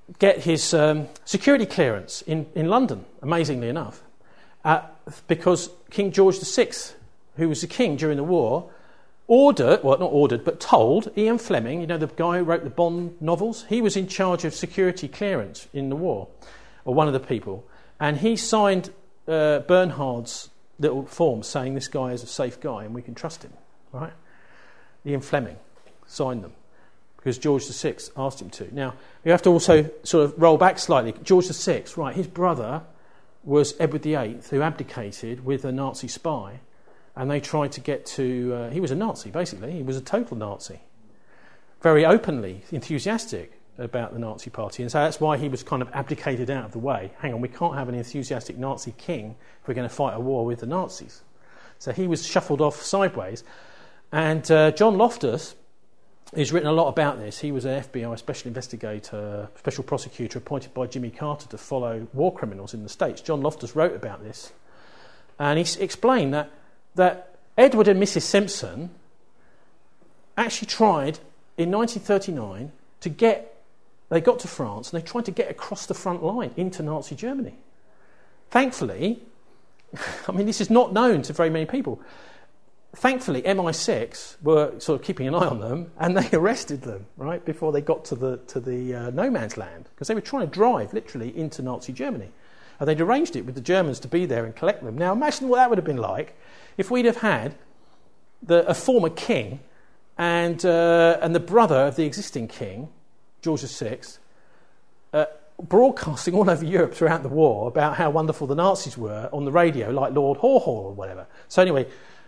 get his um, security clearance in, in London, amazingly enough, uh, because King George the Sixth, who was the king during the war, ordered, well, not ordered, but told Ian Fleming, you know, the guy who wrote the Bond novels, he was in charge of security clearance in the war, or one of the people, and he signed uh, Bernhard's little form saying this guy is a safe guy and we can trust him, right? Ian Fleming signed them because George the Sixth asked him to. Now, you have to also sort of roll back slightly. George the Sixth, right, his brother was Edward the Eighth, who abdicated with a Nazi spy, and they tried to get to... Uh, he was a Nazi, basically. He was a total Nazi. Very openly enthusiastic about the Nazi party, and so that's why he was kind of abdicated out of the way. Hang on, we can't have an enthusiastic Nazi king if we're going to fight a war with the Nazis. So he was shuffled off sideways. And uh, John Loftus has written a lot about this. He was an F B I special investigator, special prosecutor appointed by Jimmy Carter to follow war criminals in the States. John Loftus wrote about this, and he explained that, that Edward and Missus Simpson actually tried in nineteen thirty-nine to get... They got to France and they tried to get across the front line into Nazi Germany. Thankfully, I mean, this is not known to very many people. Thankfully, M I six were sort of keeping an eye on them, and they arrested them right before they got to the to the uh, no man's land, because they were trying to drive literally into Nazi Germany. And they'd arranged it with the Germans to be there and collect them. Now, imagine what that would have been like if we'd have had the, a former king and uh, and the brother of the existing king, George the Sixth, uh, broadcasting all over Europe throughout the war about how wonderful the Nazis were on the radio, like Lord Haw Haw or whatever. So anyway,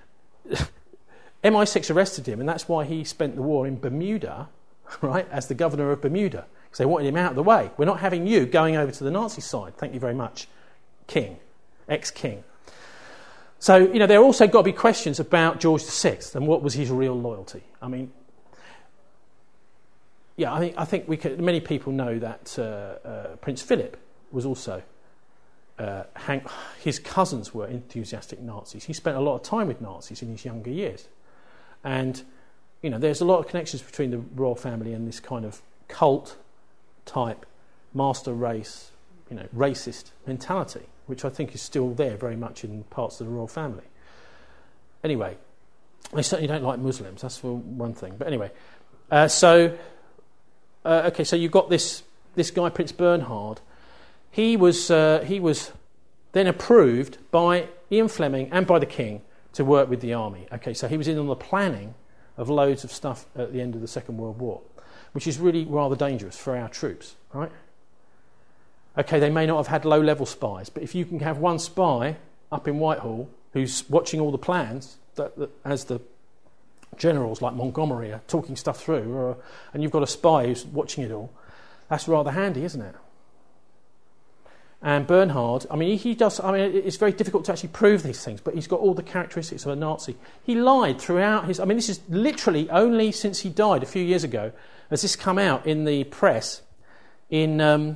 M I six arrested him, and that's why he spent the war in Bermuda, right, as the governor of Bermuda, because they wanted him out of the way. We're not having you going over to the Nazi side. Thank you very much, king, ex-king. So, you know, there also got to be questions about George the Sixth and what was his real loyalty. I mean, yeah, I think I think we could, many people know that uh, uh, Prince Philip was also uh, hang, his cousins were enthusiastic Nazis. He spent a lot of time with Nazis in his younger years, and you know, there's a lot of connections between the royal family and this kind of cult type master race, you know, racist mentality, which I think is still there very much in parts of the royal family. Anyway, they certainly don't like Muslims. That's for one thing. But anyway, uh, so. Uh, okay, so you've got this this guy, Prince Bernhard. He was uh, he was then approved by Ian Fleming and by the King to work with the army. Okay, so he was in on the planning of loads of stuff at the end of the Second World War, which is really rather dangerous for our troops, right? Okay, they may not have had low-level spies, but if you can have one spy up in Whitehall who's watching all the plans, that, that as the generals like Montgomery are talking stuff through, or, and you've got a spy who's watching it all, that's rather handy, isn't it? And Bernhard, I mean, he, he does, I mean, it's very difficult to actually prove these things, but he's got all the characteristics of a Nazi. He lied throughout his, I mean, this is literally only since he died a few years ago has this come out in the press in, um,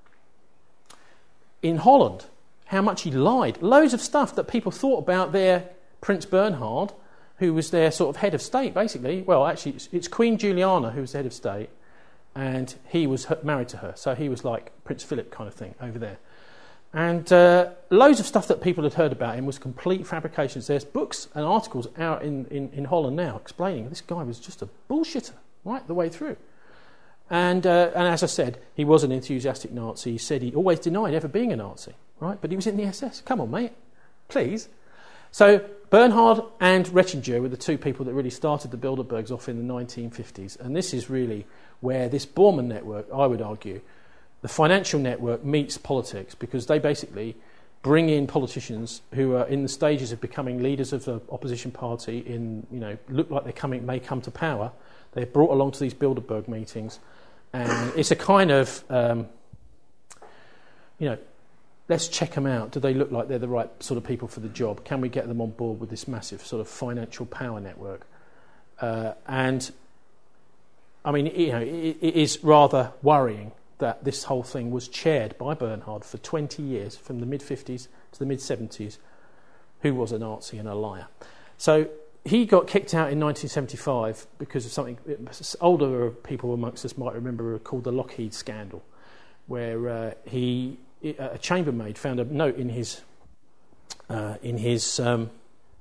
in Holland, how much he lied. Loads of stuff that people thought about their Prince Bernhard, who was their sort of head of state, basically. Well, actually, it's, it's Queen Juliana who was the head of state, and he was her, married to her. So he was like Prince Philip kind of thing over there. And uh, loads of stuff that people had heard about him was complete fabrications. There's books and articles out in, in, in Holland now explaining this guy was just a bullshitter right the way through. And, uh, and as I said, he was an enthusiastic Nazi. He said he always denied ever being a Nazi, right? But he was in the S S. Come on, mate. Please. So Bernhard and Rettinger were the two people that really started the Bilderbergs off in the nineteen fifties, and this is really where this Bormann network, I would argue, the financial network meets politics, because they basically bring in politicians who are in the stages of becoming leaders of the opposition party, in, you know, look like they coming may come to power. They're brought along to these Bilderberg meetings, and it's a kind of, um, you know, let's check them out. Do they look like they're the right sort of people for the job? Can we get them on board with this massive sort of financial power network? Uh, and, I mean, you know, it, it is rather worrying that this whole thing was chaired by Bernhard for twenty years, from the mid-fifties to the mid-seventies, who was a Nazi and a liar. So he got kicked out in nineteen seventy-five because of something older people amongst us might remember called the Lockheed scandal. where uh, he a chambermaid found a note in his uh, in his um,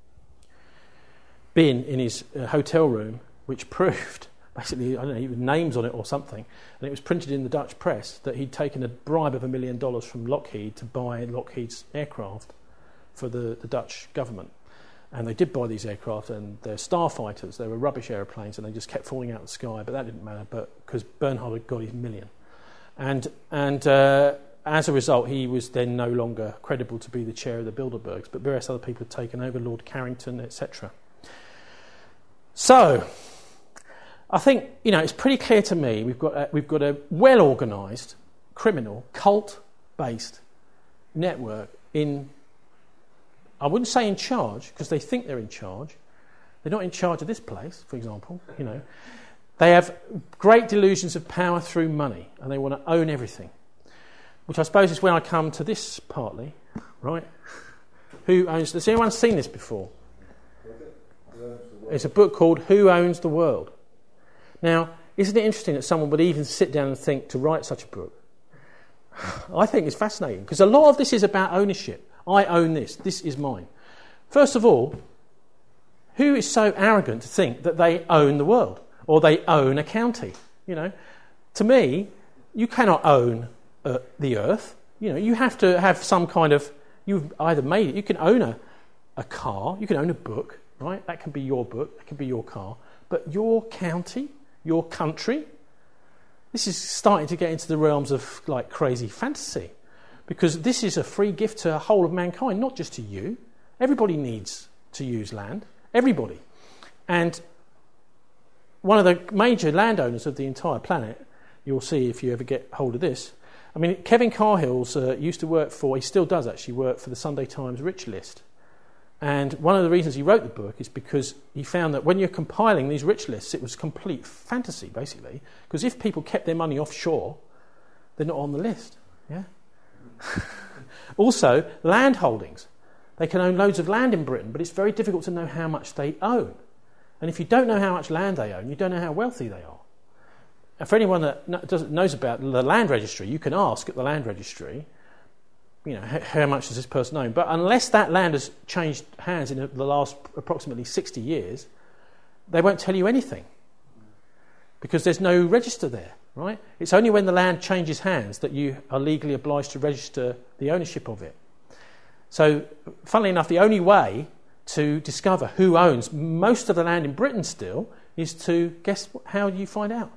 bin in his uh, hotel room, which proved basically, I don't know, even names on it or something, and it was printed in the Dutch press that he'd taken a bribe of a million dollars from Lockheed to buy Lockheed's aircraft for the, the Dutch government. And they did buy these aircraft, and they're starfighters. They were rubbish aeroplanes, and they just kept falling out of the sky. But that didn't matter, but because Bernhard had got his million, and and uh, as a result, he was then no longer credible to be the chair of the Bilderbergs. But various other people had taken over, Lord Carrington, et cetera. So, I think you know it's pretty clear to me we've got a, we've got a well organised criminal cult-based network in. I wouldn't say in charge, because they think they're in charge. They're not in charge of this place, for example. You know, they have great delusions of power through money, and they want to own everything. Which I suppose is when I come to this partly, right? Who owns? Has anyone seen this before? It's a book called "Who Owns the World?" Now, isn't it interesting that someone would even sit down and think to write such a book? I think it's fascinating because a lot of this is about ownership. I own this. This is mine. First of all, who is so arrogant to think that they own the world or they own a county? You know, to me, you cannot own uh, the earth. You know, you have to have some kind of. You've either made it. You can own a, a car. You can own a book, right? That can be your book. That can be your car. But your county, your country. This is starting to get into the realms of like crazy fantasy. Because this is a free gift to the whole of mankind, not just to you. Everybody needs to use land. Everybody. And one of the major landowners of the entire planet, you'll see if you ever get hold of this. I mean, Kevin Carhill's uh, used to work for, he still does actually work for the Sunday Times Rich List. And one of the reasons he wrote the book is because he found that when you're compiling these rich lists, it was complete fantasy, basically. Because if people kept their money offshore, they're not on the list. Yeah. Also, land holdings. They can own loads of land in Britain, but it's very difficult to know how much they own. And if you don't know how much land they own, you don't know how wealthy they are. And for anyone that doesn't knows about the land registry, you can ask at the land registry, you know, how much does this person own? But unless that land has changed hands in the last approximately sixty years, they won't tell you anything. Because there's no register there. Right? It's only when the land changes hands that you are legally obliged to register the ownership of it. So, funnily enough, the only way to discover who owns most of the land in Britain still is to guess how you find out.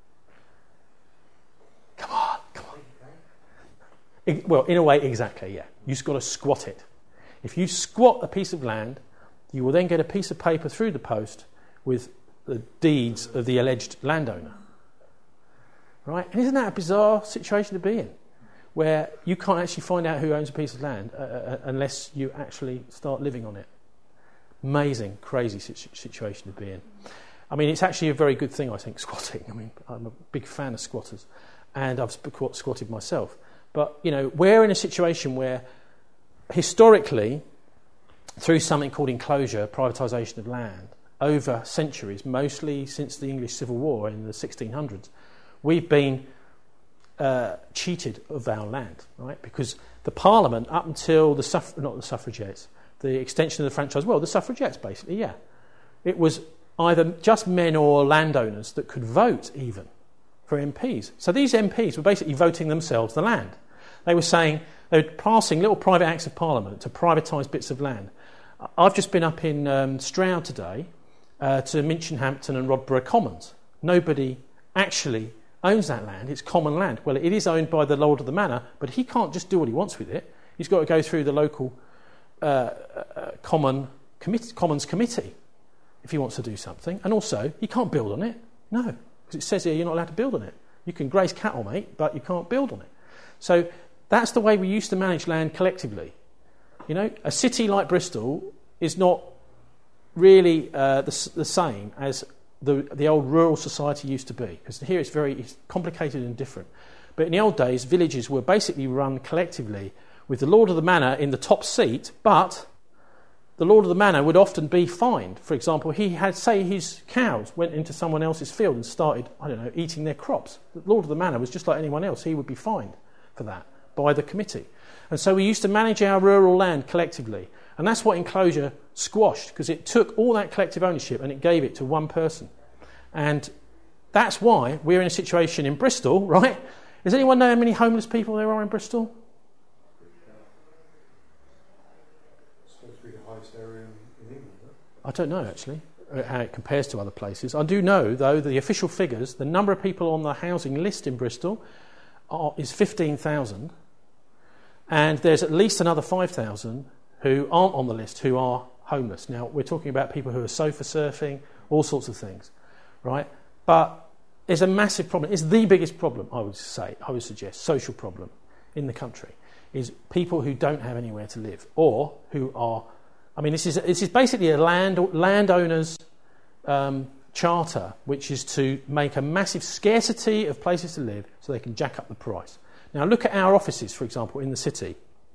Come on, come on. Well, in a way, exactly, yeah. You've just got to squat it. If you squat a piece of land, you will then get a piece of paper through the post with the deeds of the alleged landowner. Right? And isn't that a bizarre situation to be in, where you can't actually find out who owns a piece of land uh, uh, unless you actually start living on it? Amazing, crazy situ- situation to be in. I mean, it's actually a very good thing, I think, squatting. I mean, I'm a big fan of squatters, and I've squ- squatted myself. But, you know, we're in a situation where, historically, through something called enclosure, privatisation of land, over centuries, mostly since the English Civil War in the sixteen hundreds, we've been uh, cheated of our land, right? Because the Parliament, up until the suff- not the suffragettes, the extension of the franchise, well, the suffragettes, basically, yeah. It was either just men or landowners that could vote, even, for M Ps. So these M Ps were basically voting themselves the land. They were saying, they were passing little private acts of Parliament to privatise bits of land. I've just been up in um, Stroud today uh, to Minchinhampton and Rodborough Commons. Nobody actually owns that land. It's common land. Well, it is owned by the Lord of the Manor, but he can't just do what he wants with it. He's got to go through the local uh, uh, common committee, Commons committee if he wants to do something. And also, he can't build on it. No, because it says here you're not allowed to build on it. You can graze cattle, mate, but you can't build on it. So that's the way we used to manage land collectively. You know, a city like Bristol is not really uh, the, the same as The, the old rural society used to be, because here it's very it's complicated and different. But in the old days, villages were basically run collectively with the Lord of the Manor in the top seat, but the lord of the manor would often be fined. For example, he had, say his cows went into someone else's field and started, I don't know, eating their crops. The lord of the manor was just like anyone else. He would be fined for that by the committee. And so we used to manage our rural land collectively. And that's what enclosure squashed, because it took all that collective ownership and it gave it to one person. And that's why we're in a situation in Bristol, right? Does anyone know how many homeless people there are in Bristol? It's supposed to be the highest area in England, right? I don't know, actually, how it compares to other places. I do know, though, the official figures, the number of people on the housing list in Bristol are, is fifteen thousand. And there's at least another five thousand who aren't on the list, who are homeless. Now, we're talking about people who are sofa surfing, all sorts of things, right? But it's a massive problem. It's the biggest problem, I would say, I would suggest, social problem in the country, is people who don't have anywhere to live, or who are, I mean, this is this is basically a land landowner's um, charter, which is to make a massive scarcity of places to live so they can jack up the price. Now, look at our offices, for example, in the city.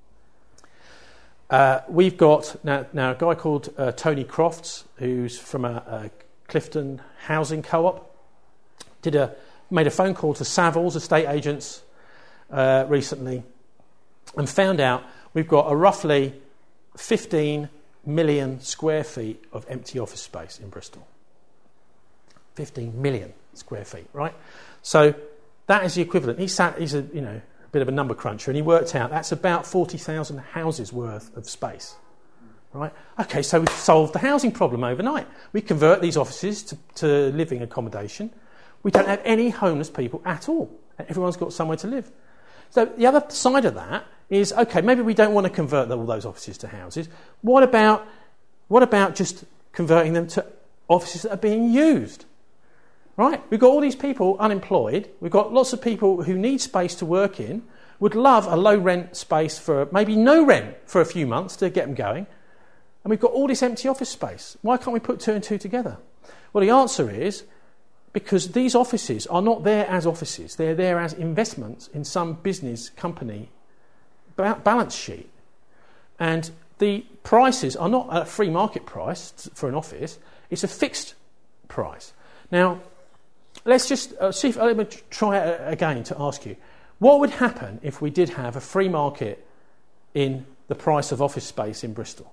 Uh, we've got now, now a guy called uh, Tony Crofts, who's from a, a Clifton housing co-op, did a made a phone call to Savills estate agents uh, recently, and found out we've got a roughly fifteen million square feet of empty office space in Bristol. fifteen million square feet, right? So that is the equivalent. He sat, he's a you know a bit of a number cruncher, and he worked out that's about forty thousand houses worth of space, right? Okay, so we've solved the housing problem overnight. We convert these offices to, to living accommodation. We don't have any homeless people at all. Everyone's got somewhere to live. So the other side of that is, okay, maybe we don't want to convert all those offices to houses. What about what about just converting them to offices that are being used? Right? We've got all these people unemployed. We've got lots of people who need space to work in, would love a low rent space for maybe no rent for a few months to get them going. And we've got all this empty office space. Why can't we put two and two together? Well, the answer is because these offices are not there as offices. They're there as investments in some business company ba- balance sheet. And the prices are not a free market price for an office. It's a fixed price. Now, let's just uh, see if let me try it again to ask you, what would happen if we did have a free market in the price of office space in Bristol?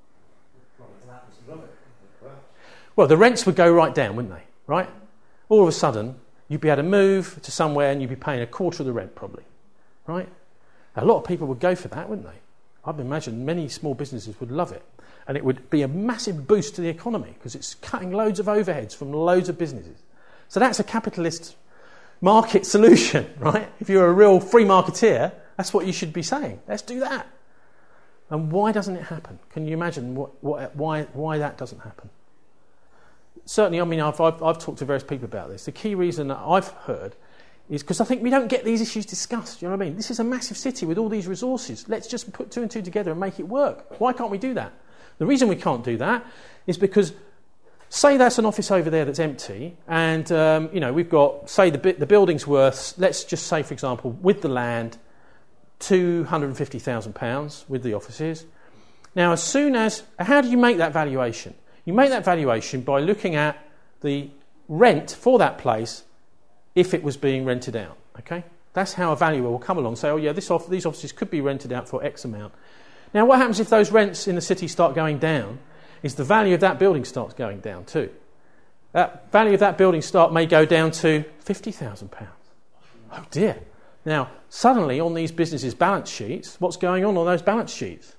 Well, the rents would go right down, wouldn't they? Right? All of a sudden, you'd be able to move to somewhere and you'd be paying a quarter of the rent, probably. Right? A lot of people would go for that, wouldn't they? I'd imagine many small businesses would love it. And it would be a massive boost to the economy because it's cutting loads of overheads from loads of businesses. So that's a capitalist market solution, right? If you're a real free marketeer, that's what you should be saying. Let's do that. And why doesn't it happen? Can you imagine what, what, why, why that doesn't happen? Certainly, I mean, I've, I've, I've talked to various people about this. The key reason that I've heard is because I think we don't get these issues discussed. You know what I mean? This is a massive city with all these resources. Let's just put two and two together and make it work. Why can't we do that? The reason we can't do that is because, say that's an office over there that's empty, and um, you know we've got, say the the building's worth, let's just say, for example, with the land, two hundred and fifty thousand pounds with the offices. Now, as soon as, how do you make that valuation? You make that valuation by looking at the rent for that place if it was being rented out. Okay, that's how a valuer will come along and say, oh yeah, this off, these offices could be rented out for X amount. Now, what happens if those rents in the city start going down is the value of that building starts going down too. That value of that building start may go down to fifty thousand pounds. Oh dear. Now, suddenly on these businesses' balance sheets, what's going on on those balance sheets?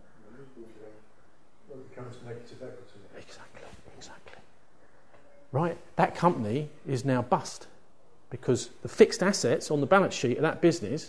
It becomes negative equity. Exactly, exactly. Right, that company is now bust because the fixed assets on the balance sheet of that business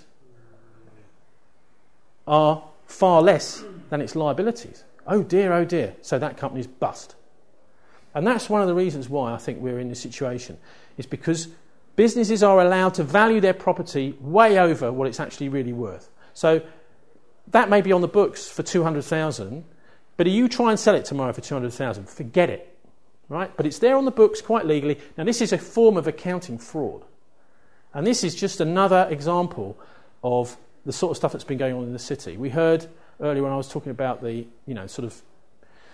are far less than its liabilities. Oh dear, oh dear. So that company's bust. And that's one of the reasons why I think we're in this situation, is because businesses are allowed to value their property way over what it's actually really worth. So that may be on the books for two hundred thousand, but if you try and sell it tomorrow for two hundred thousand, forget it. Right? But it's there on the books quite legally. Now, this is a form of accounting fraud. And this is just another example of the sort of stuff that's been going on in the city. We heard earlier when I was talking about the, you know, sort of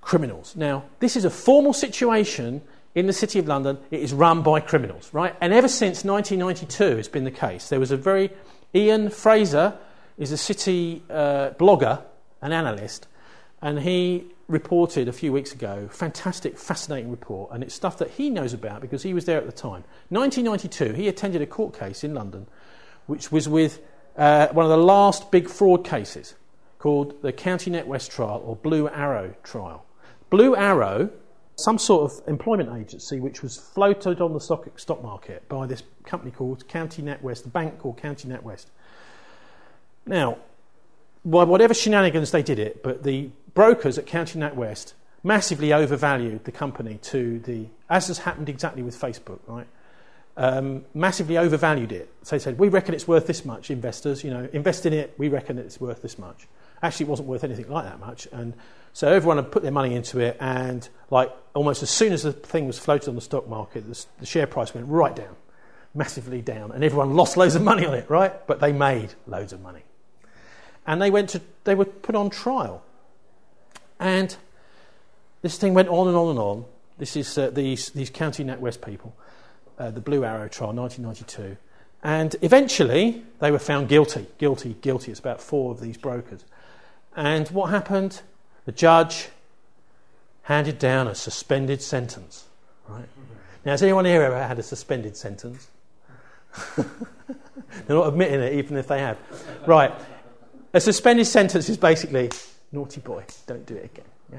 criminals. Now, this is a formal situation in the City of London. It is run by criminals, right? And ever since nineteen ninety-two, it's been the case. There was a very... Ian Fraser is a city uh, blogger, an analyst, and he reported a few weeks ago, fantastic, fascinating report, and it's stuff that he knows about because he was there at the time. nineteen ninety-two, he attended a court case in London, which was with uh, one of the last big fraud cases, called the County NetWest trial or Blue Arrow trial. Blue Arrow, some sort of employment agency which was floated on the stock, stock market by this company called County NetWest, a bank called County NetWest. Now, by whatever shenanigans they did it, but the brokers at County NetWest massively overvalued the company to the, as has happened exactly with Facebook, right? Um, massively overvalued it. So they said, we reckon it's worth this much, investors, you know, invest in it, we reckon it's worth this much. Actually, it wasn't worth anything like that much. And so everyone had put their money into it, and like almost as soon as the thing was floated on the stock market, the, the share price went right down, massively down, and everyone lost loads of money on it, right? But they made loads of money. And they went to, they were put on trial. And this thing went on and on and on. This is uh, these, these County NetWest people, uh, the Blue Arrow trial, nineteen ninety-two. And eventually, they were found guilty, guilty, guilty. It's about four of these brokers. And what happened? The judge handed down a suspended sentence. Right? Now, has anyone here ever had a suspended sentence? They're not admitting it, even if they have. Right. A suspended sentence is basically, naughty boy, don't do it again. Yeah?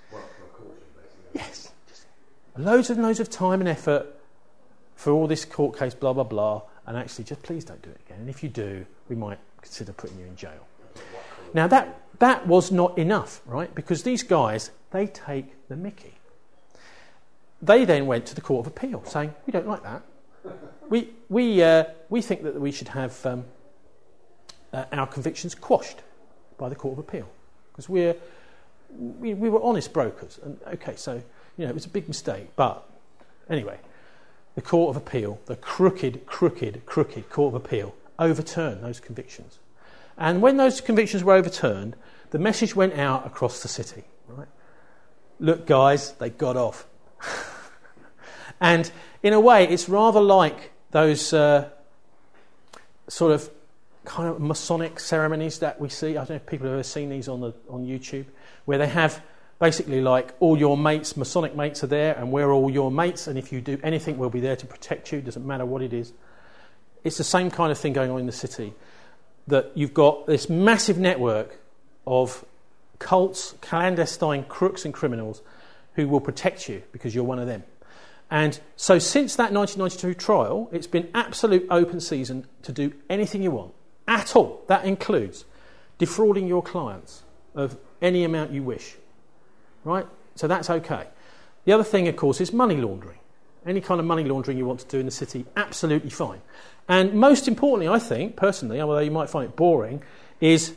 Yes. Just loads and loads of time and effort for all this court case, blah, blah, blah, and actually just please don't do it again. And if you do, we might consider putting you in jail. Now, that, that was not enough, right? Because these guys, they take the mickey. They then went to the Court of Appeal saying, we don't like that. We, we, uh, we think that we should have... Um, Uh, our convictions quashed by the Court of Appeal because we're we, we were honest brokers, and okay, so you know it was a big mistake, but anyway, the Court of Appeal, the crooked, crooked, crooked Court of Appeal, overturned those convictions, and when those convictions were overturned, the message went out across the city. Right, look, guys, they got off, and in a way, it's rather like those uh, sort of kind of Masonic ceremonies that we see. I don't know if people have ever seen these on the on YouTube, where they have basically like all your mates, Masonic mates are there, and we're all your mates, and if you do anything, we'll be there to protect you. Doesn't matter what it is. It's the same kind of thing going on in the city, that you've got this massive network of cults, clandestine crooks and criminals who will protect you because you're one of them. And so since that nineteen ninety-two trial, it's been absolute open season to do anything you want. At all. That includes defrauding your clients of any amount you wish. Right? So that's okay. The other thing, of course, is money laundering. Any kind of money laundering you want to do in the city, absolutely fine. And most importantly, I think, personally, although you might find it boring, is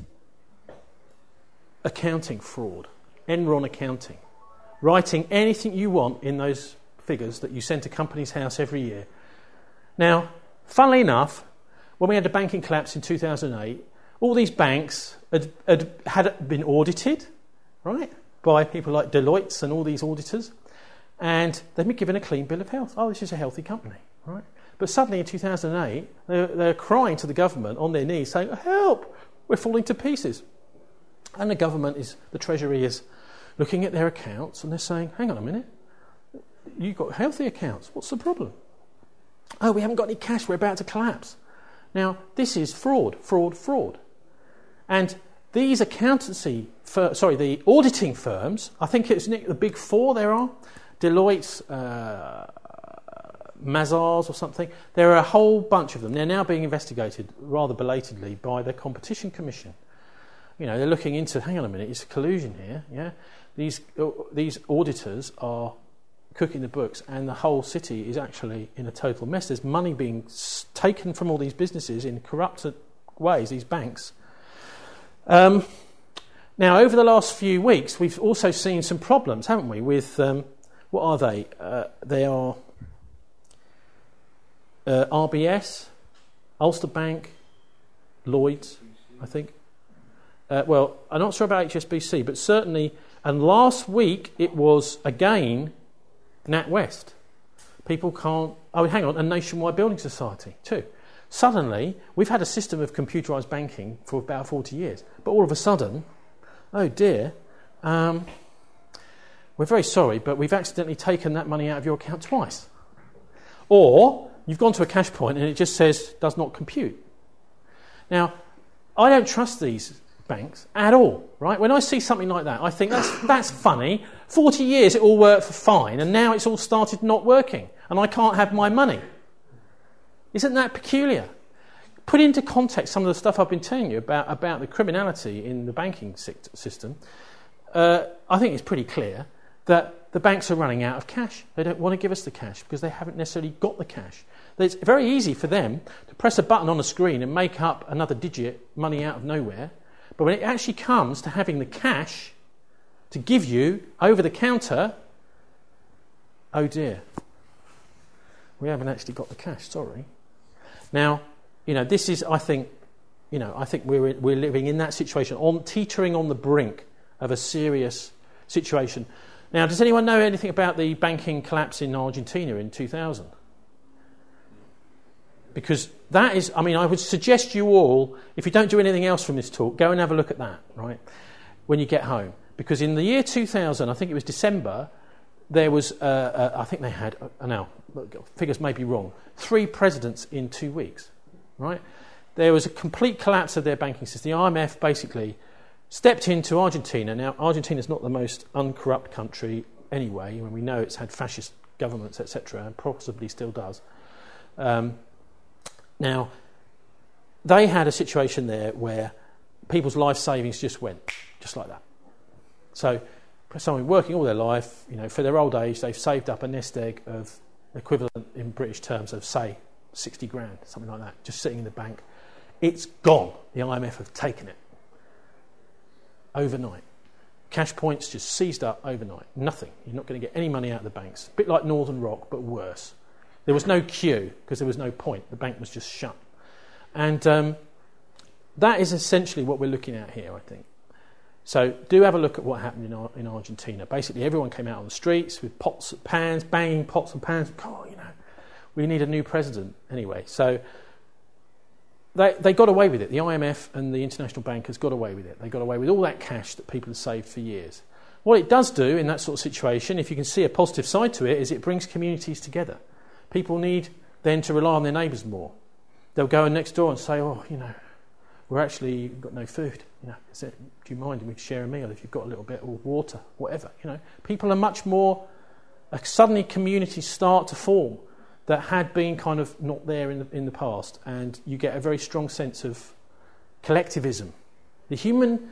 accounting fraud. Enron accounting. Writing anything you want in those figures that you send to company's house every year. Now, funnily enough, when we had the banking collapse in two thousand eight, all these banks had, had, had been audited, right, by people like Deloitte and all these auditors, and they'd been given a clean bill of health. Oh, this is a healthy company, right? But suddenly in two thousand eight, they're, they're crying to the government on their knees saying, help, we're falling to pieces. And the government is, the Treasury is looking at their accounts and they're saying, hang on a minute, you've got healthy accounts, what's the problem? Oh, we haven't got any cash, we're about to collapse. Now, this is fraud, fraud, fraud. And these accountancy, fir- sorry, the auditing firms, I think it's the big four there are, Deloitte, uh, Mazars or something, there are a whole bunch of them. They're now being investigated rather belatedly by the Competition Commission. You know, they're looking into, hang on a minute, it's a collusion here, yeah? These, uh, these auditors are cooking the books, and the whole city is actually in a total mess. There's money being s- taken from all these businesses in corrupted ways, these banks. Um, now, over the last few weeks, we've also seen some problems, haven't we, with, um, what are they? Uh, they are uh, R B S, Ulster Bank, Lloyds, I think, Uh, well, I'm not sure about H S B C, but certainly, and last week it was again NatWest. People can't, oh, hang on, and Nationwide Building Society too. Suddenly, we've had a system of computerised banking for about forty years, but all of a sudden, oh dear, um, we're very sorry, but we've accidentally taken that money out of your account twice. Or, you've gone to a cash point and it just says, does not compute. Now, I don't trust these banks at all, right? When I see something like that, I think that's that's funny. forty years it all worked for fine, and now it's all started not working, and I can't have my money. Isn't that peculiar? Put into context some of the stuff I've been telling you about, about the criminality in the banking system, uh, I think it's pretty clear that the banks are running out of cash. They don't want to give us the cash because they haven't necessarily got the cash. It's very easy for them to press a button on a screen and make up another digit, money out of nowhere. But when it actually comes to having the cash to give you over the counter, oh dear, we haven't actually got the cash, sorry. Now, you know, this is, I think, you know, I think we're we're living in that situation, on teetering on the brink of a serious situation. Now, does anyone know anything about the banking collapse in Argentina in two thousand? Because that is, I mean, I would suggest you all, if you don't do anything else from this talk, go and have a look at that, right, when you get home. Because in the year two thousand, I think it was December, there was, uh, uh, I think they had, uh, now, figures may be wrong, three presidents in two weeks, right? There was a complete collapse of their banking system. The I M F basically stepped into Argentina. Now, Argentina's not the most uncorrupt country anyway, when we know it's had fascist governments, et cetera, and possibly still does. Um, Now, they had a situation there where people's life savings just went, just like that. So, someone working all their life, you know, for their old age, they've saved up a nest egg of equivalent in British terms of, say, sixty grand, something like that, just sitting in the bank. It's gone. The I M F have taken it. Overnight. Cash points just seized up overnight. Nothing. You're not going to get any money out of the banks. A bit like Northern Rock, but worse. There was no queue because there was no point. The bank was just shut. And um, that is essentially what we're looking at here, I think. So do have a look at what happened in, Ar- in Argentina. Basically, everyone came out on the streets with pots and pans, banging pots and pans. Oh, you know, we need a new president anyway. So they, they got away with it. The I M F and the international bankers got away with it. They got away with all that cash that people had saved for years. What it does do in that sort of situation, if you can see a positive side to it, is it brings communities together. People need then to rely on their neighbours more. They'll go next door and say, oh, you know, we're actually got no food. You know, is it, do you mind if we share a meal if you've got a little bit, or water, whatever? You know, people are much more. Uh, suddenly, communities start to form that had been kind of not there in the in the past, and you get a very strong sense of collectivism. The human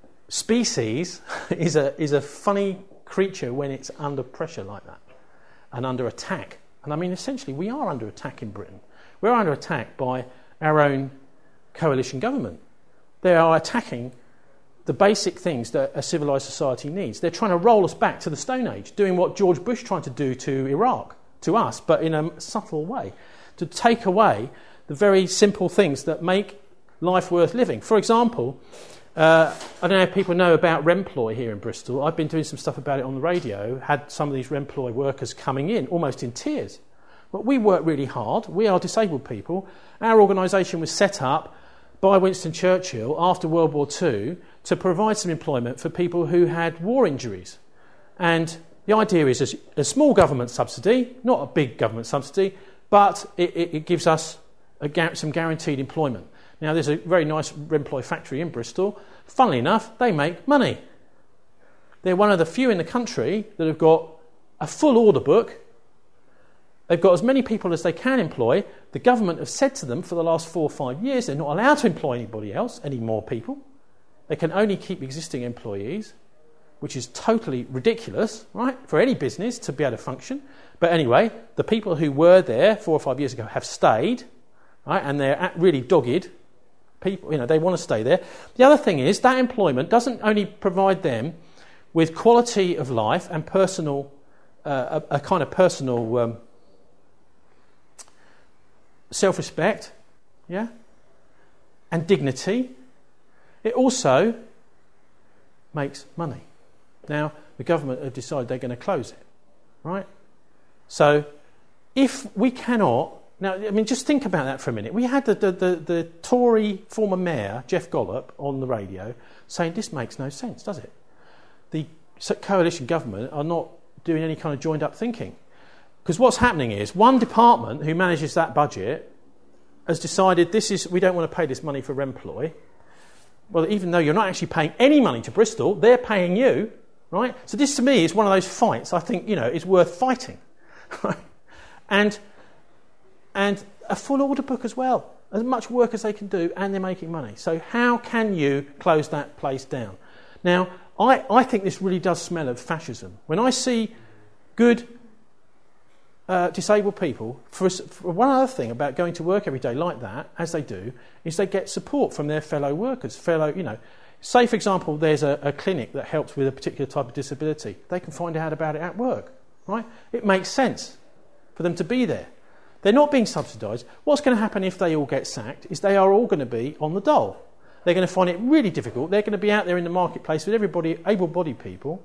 species is a is a funny creature when it's under pressure like that and under attack. And I mean, essentially, we are under attack in Britain. We're under attack by our own coalition government. They are attacking the basic things that a civilised society needs. They're trying to roll us back to the Stone Age, doing what George Bush tried to do to Iraq, to us, but in a subtle way, to take away the very simple things that make life worth living. For example, uh, I don't know if people know about Remploy here in Bristol. I've been doing some stuff about it on the radio, had some of these Remploy workers coming in, almost in tears. But we work really hard. We are disabled people. Our organisation was set up by Winston Churchill after World War Two to provide some employment for people who had war injuries. And the idea is a, a small government subsidy, not a big government subsidy, but it, it, it gives us a, some guaranteed employment. Now, there's a very nice Remploy factory in Bristol. Funnily enough, they make money. They're one of the few in the country that have got a full order book. They've got as many people as they can employ. The government have said to them for the last four or five years they're not allowed to employ anybody else, any more people. They can only keep existing employees, which is totally ridiculous, right, for any business to be able to function. But anyway, the people who were there four or five years ago have stayed, right, and they're really dogged. People, you know, they want to stay there. The other thing is that employment doesn't only provide them with quality of life and personal, uh, a, a kind of personal um, self-respect, yeah, and dignity. It also makes money. Now, the government have decided they're going to close it, right? So, if we cannot... Now, I mean, just think about that for a minute. We had the, the, the, the Tory former mayor, Jeff Gollop, on the radio saying this makes no sense, does it? The coalition government are not doing any kind of joined-up thinking. Because what's happening is one department who manages that budget has decided this is we don't want to pay this money for Remploy. Well, even though you're not actually paying any money to Bristol, they're paying you, right? So this, to me, is one of those fights I think, you know, is worth fighting. Right? And... And a full order book as well, as much work as they can do, and they're making money. So how can you close that place down? Now, I, I think this really does smell of fascism. When I see good uh, disabled people, for, for one other thing about going to work every day like that, as they do, is they get support from their fellow workers, fellow, you know. Say, for example, there's a, a clinic that helps with a particular type of disability. They can find out about it at work, right? It makes sense for them to be there. They're not being subsidised. What's going to happen if they all get sacked is they are all going to be on the dole. They're going to find it really difficult. They're going to be out there in the marketplace with everybody, able-bodied people.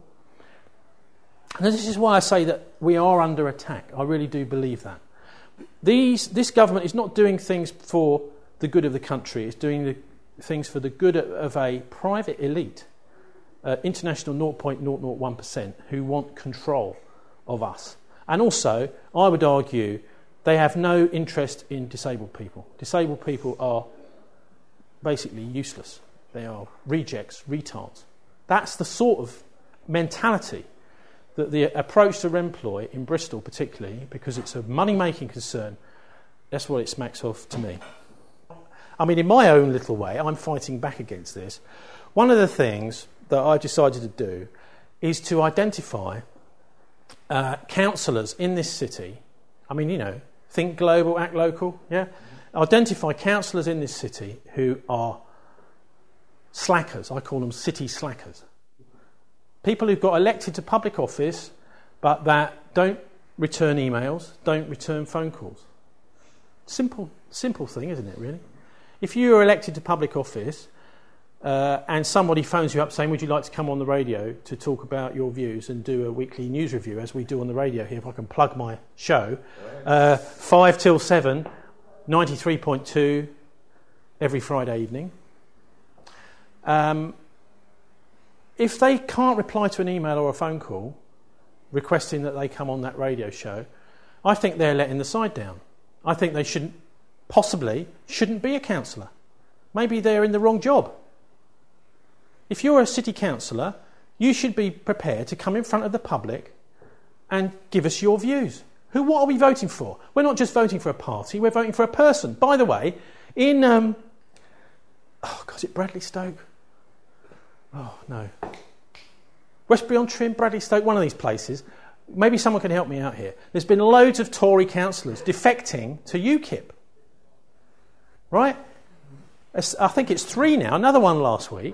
And this is why I say that we are under attack. I really do believe that. These, this government is not doing things for the good of the country. It's doing the things for the good of a private elite, uh, international zero point zero zero one percent, who want control of us. And also, I would argue... they have no interest in disabled people. Disabled people are basically useless. They are rejects, retards. That's the sort of mentality that the approach to Remploy in Bristol particularly, because it's a money-making concern, that's what it smacks of to me. I mean, in my own little way, I'm fighting back against this. One of the things that I've decided to do is to identify uh, councillors in this city. I mean, you know, think global, act local, yeah? Identify councillors in this city who are slackers. I call them city slackers. People who've got elected to public office but that don't return emails, don't return phone calls. Simple, simple thing, isn't it, really? If you are elected to public office uh, and somebody phones you up saying, would you like to come on the radio to talk about your views and do a weekly news review, as we do on the radio here, if I can plug my show, uh, five till seven, ninety-three point two, every Friday evening. Um, if they can't reply to an email or a phone call requesting that they come on that radio show, I think they're letting the side down. I think they shouldn't, possibly, shouldn't be a councillor. Maybe they're in the wrong job. If you're a city councillor, you should be prepared to come in front of the public and give us your views. Who? What are we voting for? We're not just voting for a party, we're voting for a person. By the way, in... Um, oh, God, is it Bradley Stoke? Oh, no. Westbury-on-Trim, Bradley Stoke, one of these places. Maybe someone can help me out here. There's been loads of Tory councillors defecting to UKIP. Right? I think it's three now. Another one last week.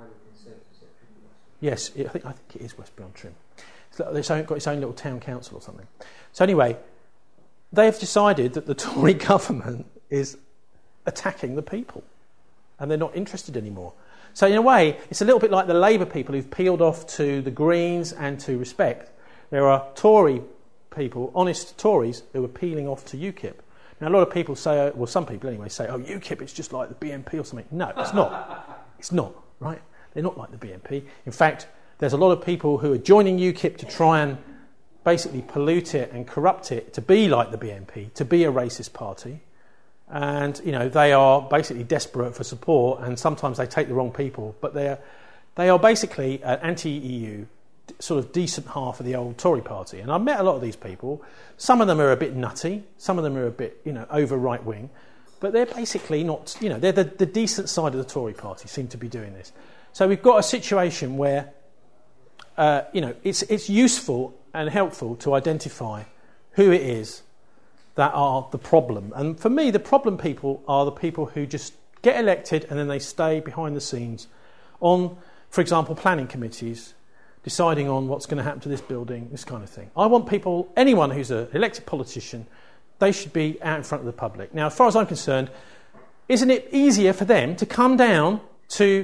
Yes, I think, I think it is Westbury-on-Trim. It's got its own little town council or something. So anyway, they've decided that the Tory government is attacking the people and they're not interested anymore. So in a way, it's a little bit like the Labour people who've peeled off to the Greens and to Respect. There are Tory people, honest Tories, who are peeling off to UKIP. Now, a lot of people say, well, some people anyway, say, oh, UKIP, it's just like the B N P or something. No, it's not. It's not, right? They're not like the B N P. In fact, there's a lot of people who are joining UKIP to try and basically pollute it and corrupt it to be like the B N P, to be a racist party. And, you know, they are basically desperate for support, and sometimes they take the wrong people, but they're, they are basically an anti-E U, sort of decent half of the old Tory party. And I've met a lot of these people. Some of them are a bit nutty, some of them are a bit, you know, over right-wing, but they're basically not, you know, they're the, the decent side of the Tory party seem to be doing this. So we've got a situation where, uh, you know, it's it's useful and helpful to identify who it is that are the problem. And for me, the problem people are the people who just get elected and then they stay behind the scenes on, for example, planning committees, deciding on what's going to happen to this building, this kind of thing. I want people, anyone who's an elected politician, they should be out in front of the public. Now, as far as I'm concerned, isn't it easier for them to come down to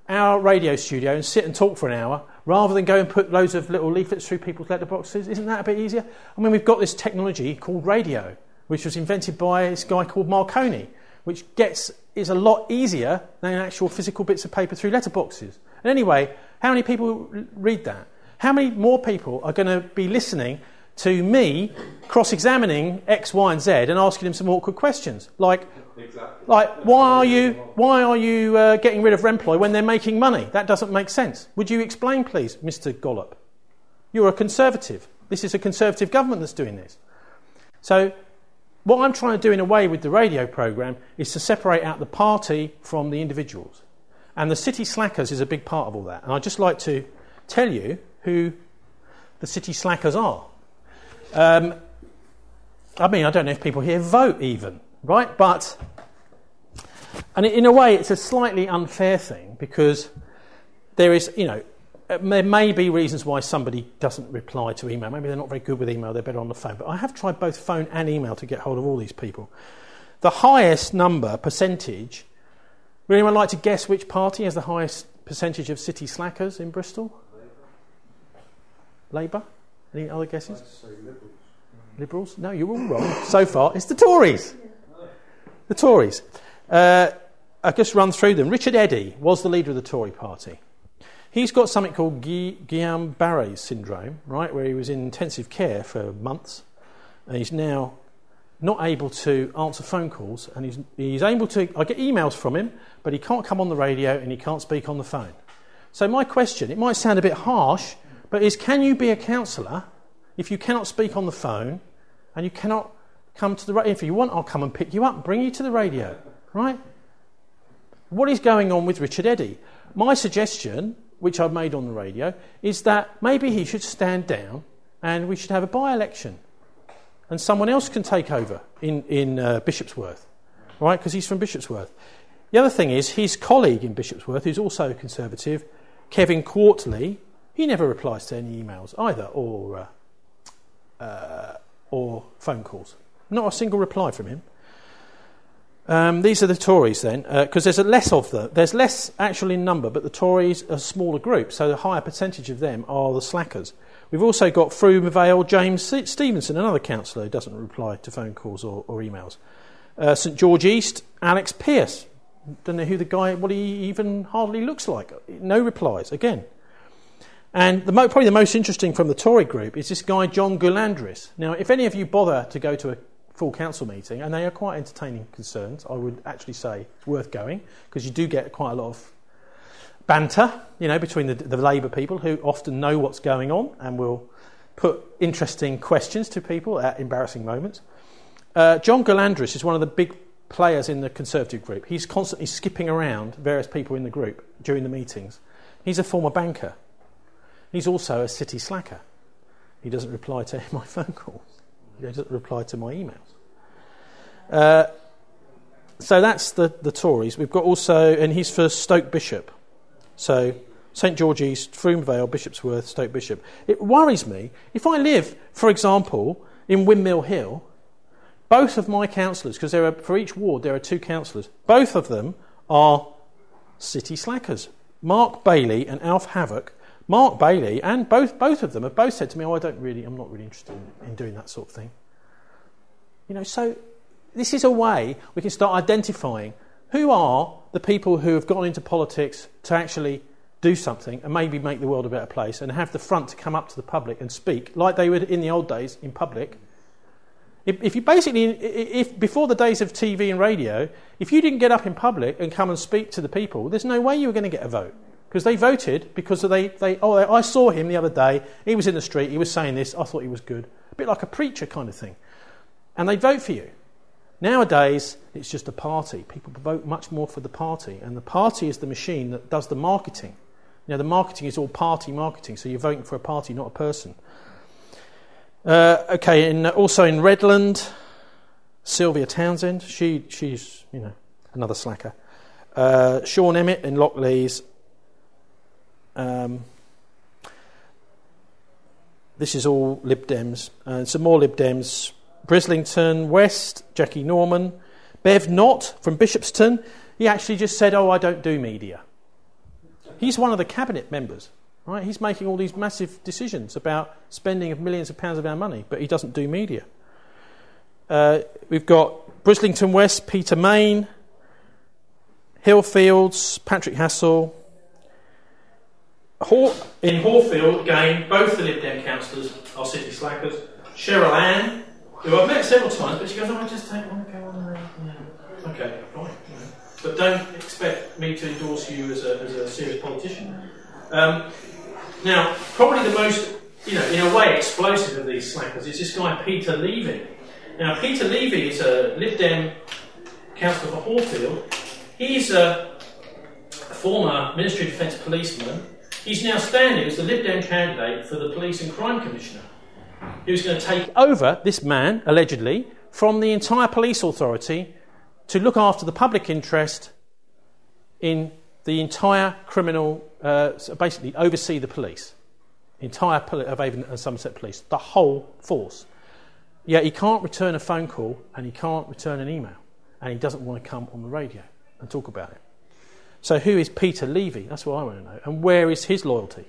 our radio studio and sit and talk for an hour rather than go and put loads of little leaflets through people's letterboxes? Isn't that a bit easier? I mean, we've got this technology called radio, which was invented by this guy called Marconi, which gets is a lot easier than actual physical bits of paper through letterboxes. And anyway, how many people read that? How many more people are going to be listening to me cross-examining X, Y, and Z and asking them some awkward questions, like, exactly. like why are you why are you uh, getting rid of Remploy when they're making money? That doesn't make sense. Would you explain, please, Mister Gollop? You're a Conservative. This is a Conservative government that's doing this. So, what I'm trying to do in a way with the radio programme is to separate out the party from the individuals, and the City Slackers is a big part of all that. And I'd just like to tell you who the City Slackers are. Um, I mean, I don't know if people here vote even, right? But, and in a way, it's a slightly unfair thing because there is, you know, there may be reasons why somebody doesn't reply to email. Maybe they're not very good with email, they're better on the phone. But I have tried both phone and email to get hold of all these people. The highest number, percentage, would anyone like to guess which party has the highest percentage of City Slackers in Bristol? Labour? Any other guesses? Liberals. Liberals? No, you're all wrong. So far, it's the Tories. The Tories. Uh, I'll just run through them. Richard Eddy was the leader of the Tory party. He's got something called Guy- Guillain-Barré syndrome, right, where he was in intensive care for months, and he's now not able to answer phone calls, and he's, he's able to... I get emails from him, but he can't come on the radio and he can't speak on the phone. So my question, it might sound a bit harsh, but is, can you be a councillor if you cannot speak on the phone and you cannot come to the radio? If you want, I'll come and pick you up and bring you to the radio, right? What is going on with Richard Eddy? My suggestion, which I've made on the radio, is that maybe he should stand down and we should have a by-election and someone else can take over in, in uh, Bishopsworth, right, because he's from Bishopsworth. The other thing is his colleague in Bishopsworth, who's also a Conservative, Kevin Quartley, he never replies to any emails either, or uh, uh, or phone calls. Not a single reply from him. Um, these are the Tories then, because uh, there's a less of them. There's less actually in number, but the Tories are a smaller group, so the higher percentage of them are the slackers. We've also got Frome Vale James Stevenson, another councillor who doesn't reply to phone calls or, or emails. Uh, St George East, Alex Pearce. Don't know who the guy, what he even hardly looks like. No replies, again. And the mo- probably the most interesting from the Tory group is this guy, John Goulandris. Now, if any of you bother to go to a full council meeting, and they are quite entertaining concerns, I would actually say it's worth going, because you do get quite a lot of banter, you know, between the, the Labour people who often know what's going on and will put interesting questions to people at embarrassing moments. Uh, John Goulandris is one of the big players in the Conservative group. He's constantly skipping around various people in the group during the meetings. He's a former banker. He's also a city slacker. He doesn't reply to my phone calls. He doesn't reply to my emails. Uh, so that's the, the Tories. We've got also, and he's for Stoke Bishop. So St George East, Frome Vale, Bishopsworth, Stoke Bishop. It worries me. If I live, for example, in Windmill Hill, both of my councillors, because there are for each ward there are two councillors, both of them are city slackers. Mark Bailey and Alf Havoc. Mark Bailey and both both of them have both said to me, "Oh, I don't really, I'm not really interested in, in doing that sort of thing." You know, so this is a way we can start identifying who are the people who have gone into politics to actually do something and maybe make the world a better place, and have the front to come up to the public and speak like they would in the old days in public. If, if you basically, if before the days of T V and radio, if you didn't get up in public and come and speak to the people, there's no way you were going to get a vote. Because they voted because they, they oh, I saw him the other day, he was in the street, he was saying this, I thought he was good. A bit like a preacher kind of thing. And they'd vote for you. Nowadays, it's just a party. People vote much more for the party. And the party is the machine that does the marketing. You know, the marketing is all party marketing, so you're voting for a party, not a person. Uh, okay, and also in Redland, Sylvia Townsend, she she's, you know, another slacker. Uh, Sean Emmett in Lockleys. Um, this is all Lib Dems. Uh, some more Lib Dems. Brislington West, Jackie Norman. Bev Knott from Bishopston. He actually just said, "Oh, I don't do media." He's one of the cabinet members, right? He's making all these massive decisions about spending of millions of pounds of our money, but he doesn't do media. Uh, we've got Brislington West, Peter Main, Hillfields, Patrick Hassell. Haw- in Hawfield, again, both the Lib Dem councillors are city slackers. Cheryl Ann, who I've met several times, but she goes, oh, I just don't want to go on there. Yeah. Okay, fine. Yeah. But don't expect me to endorse you as a, as a serious politician. Um, now, probably the most, you know, in a way, explosive of these slackers is this guy, Peter Levy. Now, Peter Levy is a Lib Dem councillor for Hawfield. He's a former Ministry of Defence policeman. He's now standing as the Lib Dem candidate for the Police and Crime Commissioner, who's going to take over this man, allegedly, from the entire police authority to look after the public interest in the entire criminal, uh, basically oversee the police, entire poli- of Avon and Somerset Police, the whole force. Yet he can't return a phone call and he can't return an email, and he doesn't want to come on the radio and talk about it. So who is Peter Levy? That's what I want to know. And where is his loyalty?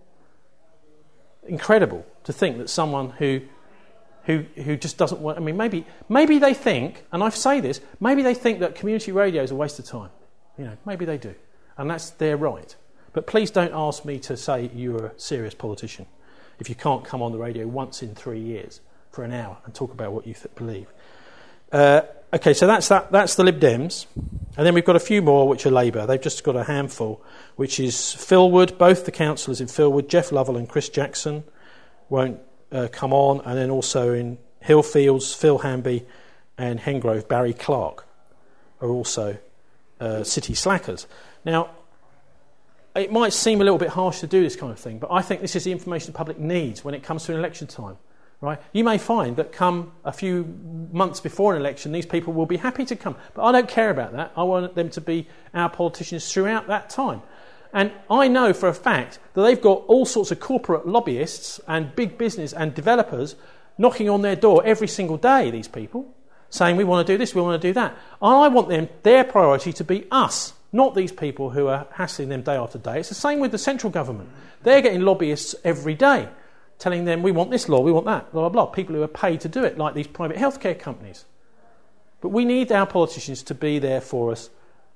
Incredible to think that someone who who who just doesn't want... I mean, maybe maybe they think, and I say this, maybe they think that community radio is a waste of time. You know, maybe they do. And that's their right. But please don't ask me to say you're a serious politician if you can't come on the radio once in three years for an hour and talk about what you th- believe. Uh, okay, so that's that. That's the Lib Dems. And then we've got a few more which are Labour. They've just got a handful, which is Philwood. Both the councillors in Philwood, Jeff Lovell and Chris Jackson, won't uh, come on. And then also in Hillfields, Phil Hamby and Hengrove, Barry Clark are also uh, city slackers. Now, it might seem a little bit harsh to do this kind of thing, but I think this is the information the public needs when it comes to an election time. Right? You may find that come a few months before an election, these people will be happy to come. But I don't care about that. I want them to be our politicians throughout that time. And I know for a fact that they've got all sorts of corporate lobbyists and big business and developers knocking on their door every single day, these people, saying we want to do this, we want to do that. I want them, their priority to be us, not these people who are hassling them day after day. It's the same with the central government. They're getting lobbyists every day, telling them we want this law, we want that, blah, blah, blah. People who are paid to do it, like these private healthcare companies. But we need our politicians to be there for us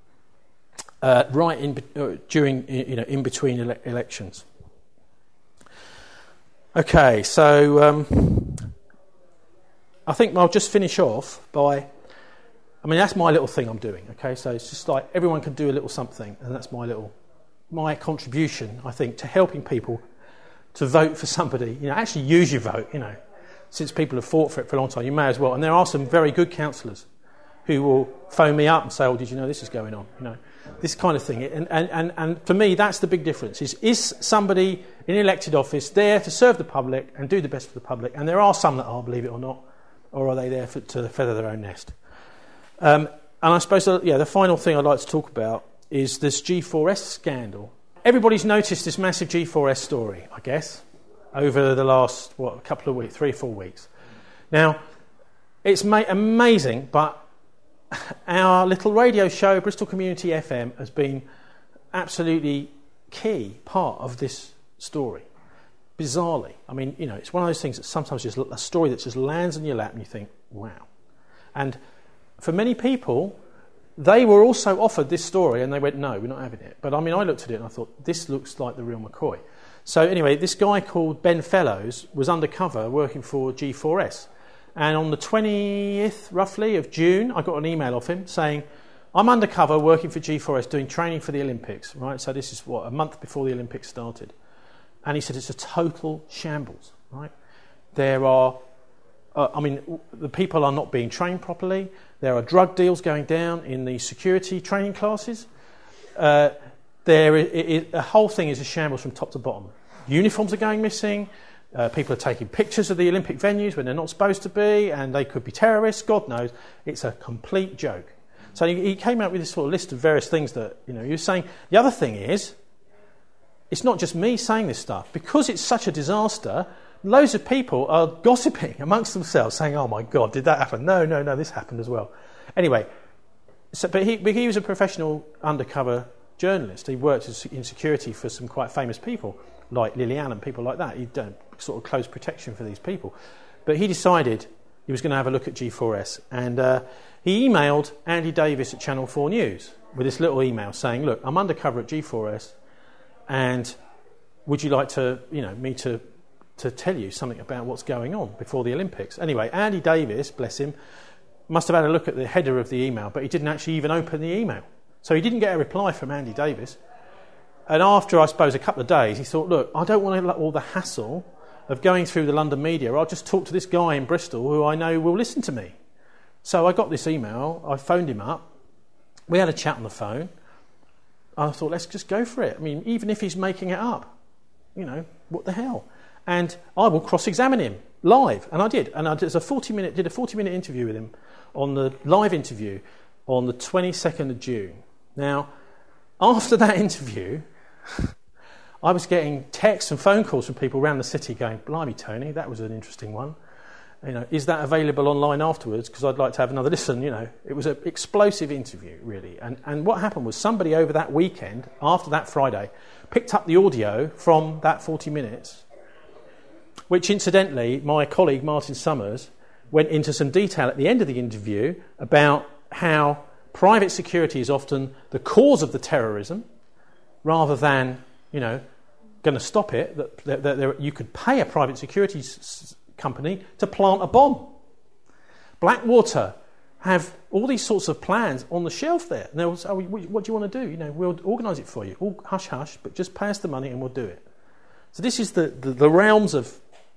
uh, right in uh, during, you know, in between ele- elections. Okay, so um, I think I'll just finish off by, I mean, that's my little thing I'm doing, okay? So it's just like everyone can do a little something, and that's my little, my contribution, I think, to helping people to vote for somebody, you know, actually use your vote, you know. Since people have fought for it for a long time, you may as well. And there are some very good councillors who will phone me up and say, oh, did you know this is going on? You know, this kind of thing. And, and, and, and for me, that's the big difference. Is, is somebody in elected office there to serve the public and do the best for the public? And there are some that are, believe it or not, or are they there for, to feather their own nest? Um, and I suppose, uh, yeah, the final thing I'd like to talk about is this G four S scandal. Everybody's noticed this massive G four S story, I guess, over the last, what, a couple of weeks, three or four weeks. Now, it's ma- amazing, but our little radio show, Bristol Community F M, has been absolutely key part of this story. Bizarrely. I mean, you know, it's one of those things that sometimes just a story that just lands in your lap and you think, wow. And for many people, they were also offered this story and they went, no, we're not having it. But I mean, I looked at it and I thought, this looks like the real McCoy. So anyway, this guy called Ben Fellows was undercover working for G four S. And on the twentieth, roughly, of June, I got an email off him saying, I'm undercover working for G four S doing training for the Olympics, right? So this is, what, a month before the Olympics started. And he said it's a total shambles, right? There are, uh, I mean, the people are not being trained properly. There are drug deals going down in the security training classes. Uh, there, is, it, it, the whole thing is a shambles from top to bottom. Uniforms are going missing. Uh, people are taking pictures of the Olympic venues when they're not supposed to be, and they could be terrorists. God knows. It's a complete joke. So he, he came out with this sort of list of various things that, you know, he was saying. The other thing is, it's not just me saying this stuff. Because it's such a disaster, loads of people are gossiping amongst themselves, saying, oh my God, did that happen? No, no, no, this happened as well. Anyway, so, but, he, but he was a professional undercover journalist. He worked in security for some quite famous people, like Lily Allen, people like that. He'd done sort of close protection for these people. But he decided he was going to have a look at G four S. And uh, he emailed Andy Davis at Channel four News with this little email saying, look, I'm undercover at G four S, and would you like to, you know, me to, to tell you something about what's going on before the Olympics? Anyway, Andy Davis, bless him, must have had a look at the header of the email, but he didn't actually even open the email. So he didn't get a reply from Andy Davis. And after, I suppose, a couple of days, he thought, look, I don't want all the hassle of going through the London media. I'll just talk to this guy in Bristol who I know will listen to me. So I got this email, I phoned him up, we had a chat on the phone. I thought, let's just go for it. I mean, even if he's making it up, you know, what the hell? And I will cross-examine him live. And I did. And I did a forty-minute, did a forty-minute interview with him on the live interview on the twenty-second of June. Now, after that interview, I was getting texts and phone calls from people around the city going, blimey, Tony, that was an interesting one. You know, is that available online afterwards? Because I'd like to have another listen. You know, it was an explosive interview, really. And and what happened was somebody over that weekend, after that Friday, picked up the audio from that forty minutes, which incidentally, my colleague Martin Summers went into some detail at the end of the interview about how private security is often the cause of the terrorism, rather than, you know, going to stop it. That, that, that there, you could pay a private security s- company to plant a bomb. Blackwater have all these sorts of plans on the shelf there. And they'll say, oh, what do you want to do? You know, we'll organise it for you. All hush hush, but just pay us the money and we'll do it. So this is the, the, the realms of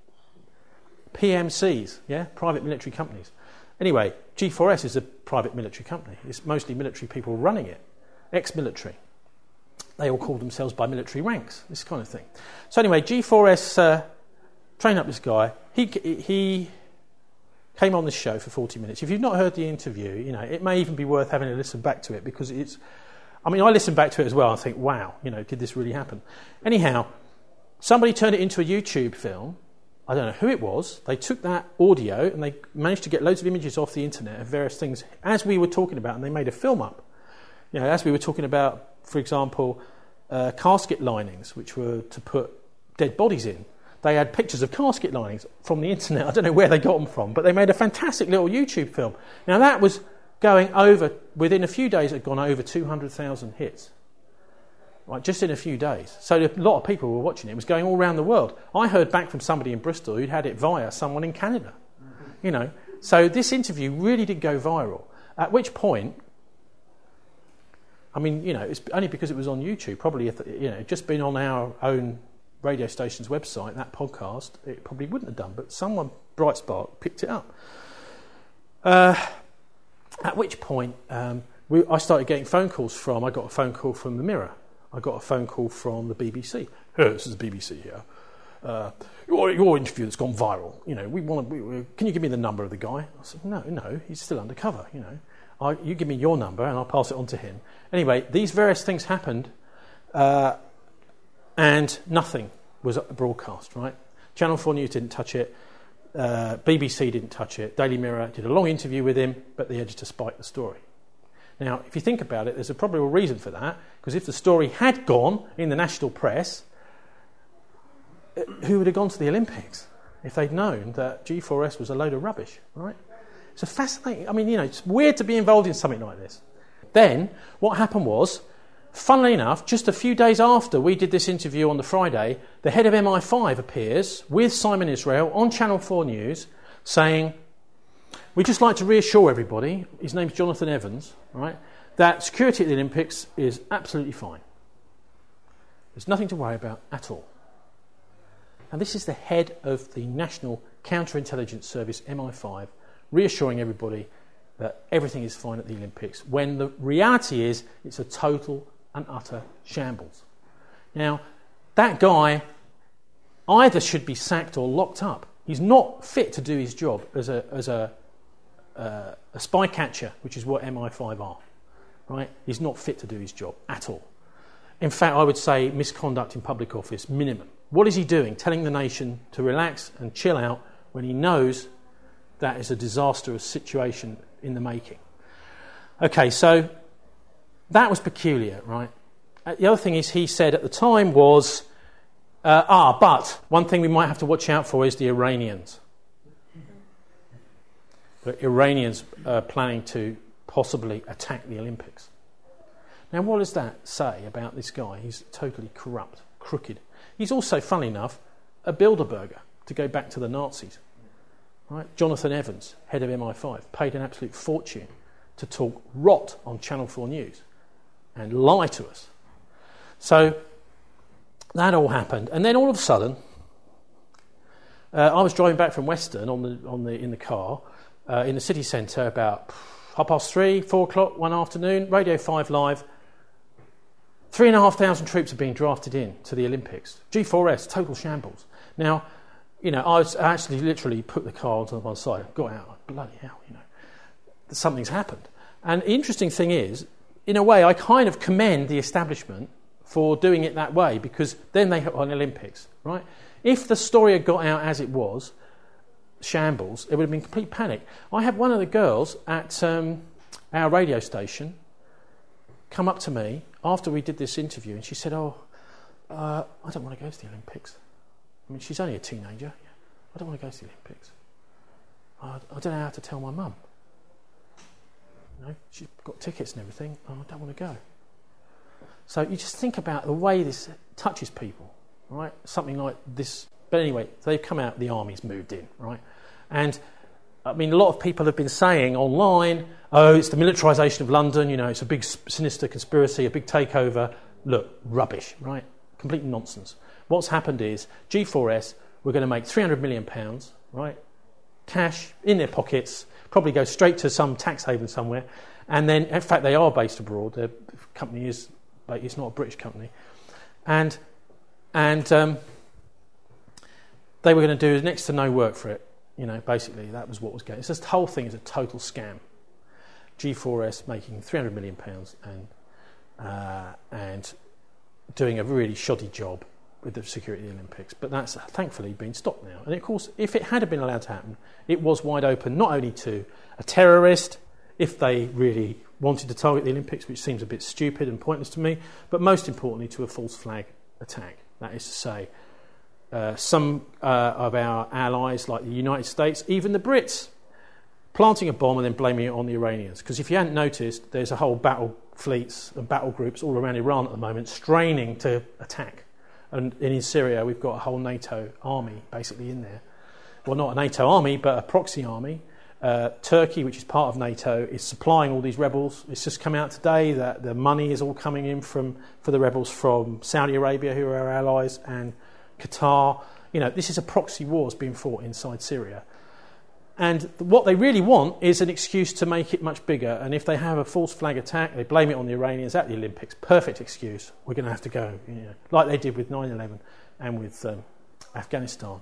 P M Cs, yeah, private military companies. Anyway, G four S is a private military company. It's mostly military people running it, ex-military. They all call themselves by military ranks, this kind of thing. So anyway, G four S uh, trained up this guy. He he came on the show for forty minutes. If you've not heard the interview, you know, it may even be worth having a listen back to it, because it's, I mean, I listen back to it as well and think, wow, you know, did this really happen? Anyhow, somebody turned it into a YouTube film. I don't know who it was. They took that audio and they managed to get loads of images off the internet of various things, as we were talking about, and they made a film up. You know, as we were talking about, for example, uh, casket linings, which were to put dead bodies in. They had pictures of casket linings from the internet. I don't know where they got them from, but they made a fantastic little YouTube film. Now that was going over, within a few days, it had gone over two hundred thousand hits. Right, just in a few days. So a lot of people were watching it. It was going all around the world. I heard back from somebody in Bristol who'd had it via someone in Canada. Mm-hmm. You know, so this interview really did go viral. At which point, I mean, you know, it's only because it was on YouTube. Probably, if you know, just been on our own radio station's website, that podcast, it probably wouldn't have done. But someone, bright spark, picked it up. Uh, at which point, um, we, I started getting phone calls from. I got a phone call from the Mirror. I got a phone call from the B B C. Hey, this is the B B C here. Uh, your, your interview that's gone viral. You know, we want. We, we, can you give me the number of the guy? I said, no, no, he's still undercover. You know, I, you give me your number and I'll pass it on to him. Anyway, these various things happened, uh, and nothing was broadcast. Right? Channel four News didn't touch it. Uh, B B C didn't touch it. Daily Mirror did a long interview with him, but the editor spiked the story. Now, if you think about it, there's a probable reason for that, because if the story had gone in the national press, who would have gone to the Olympics if they'd known that G four S was a load of rubbish, right? It's a fascinating, I mean, you know, it's weird to be involved in something like this. Then, what happened was, funnily enough, just a few days after we did this interview on the Friday, the head of M I five appears with Simon Israel on Channel four News saying, we'd just like to reassure everybody, his name's Jonathan Evans, right, that security at the Olympics is absolutely fine. There's nothing to worry about at all. And this is the head of the National Counterintelligence Service, M I five, reassuring everybody that everything is fine at the Olympics, when the reality is it's a total and utter shambles. Now, that guy either should be sacked or locked up. He's not fit to do his job as a as a Uh, a spy catcher, which is what M I five are, right? He's not fit to do his job at all. In fact, I would say misconduct in public office, minimum. What is he doing? Telling the nation to relax and chill out when he knows that is a disastrous situation in the making. Okay, so that was peculiar, right? the other thing is he said at the time was, uh, ah, but one thing we might have to watch out for is the Iranians. The Iranians are planning to possibly attack the Olympics. Now, what does that say about this guy? He's totally corrupt, crooked. He's also, funnily enough, a Bilderberger, to go back to the Nazis. Right? Jonathan Evans, head of M I five, paid an absolute fortune to talk rot on Channel four News and lie to us. So that all happened, and then all of a sudden, uh, I was driving back from Western on the on the in the car uh, in the city centre about half past three, four o'clock one afternoon. Radio five Live. Three and a half thousand troops are being drafted in to the Olympics. G four S, total shambles. Now, you know, I was I actually literally put the car onto one side, got out, like, bloody hell, you know, something's happened. And the interesting thing is, in a way, I kind of commend the establishment for doing it that way, because then they had an Olympics, right? If the story had got out as it was, shambles, it would have been complete panic. I had one of the girls at um, our radio station come up to me after we did this interview, and she said, oh, uh, I don't want to go to the Olympics. I mean, she's only a teenager. Yeah, I don't want to go to the Olympics. I, I don't know how to tell my mum. You know, she's got tickets and everything. Oh, I don't want to go. So you just think about the way this touches people, right? Something like this. But anyway, they've come out, the army's moved in, right? And, I mean, a lot of people have been saying online, oh, it's the militarisation of London, you know, it's a big sinister conspiracy, a big takeover. Look, rubbish, right? Complete nonsense. What's happened is G four S were going to make three hundred million pounds, right? Cash in their pockets, probably go straight to some tax haven somewhere. And then, in fact, they are based abroad. Their company is, but it's not a British company. And and um, they were going to do next to no work for it. You know, basically, that was what was going on. This whole thing is a total scam. G four S making three hundred million pounds and uh, and doing a really shoddy job with the security of the Olympics. But that's thankfully been stopped now. And of course, if it had been allowed to happen, it was wide open not only to a terrorist, if they really wanted to target the Olympics, which seems a bit stupid and pointless to me, but most importantly to a false flag attack. That is to say, uh, some uh, of our allies, like the United States, even the Brits, planting a bomb and then blaming it on the Iranians. Because if you hadn't noticed, there's a whole battle fleets and battle groups all around Iran at the moment straining to attack. And in Syria, we've got a whole NATO army basically in there. Well, not a NATO army, but a proxy army. Uh, Turkey, which is part of NATO, is supplying all these rebels. It's just come out today that the money is all coming in from for the rebels from Saudi Arabia, who are our allies, and Qatar. You know, this is a proxy war that's being fought inside Syria. And what they really want is an excuse to make it much bigger. And if they have a false flag attack, they blame it on the Iranians at the Olympics. Perfect excuse. We're going to have to go, you know, like they did with nine eleven and with um, Afghanistan.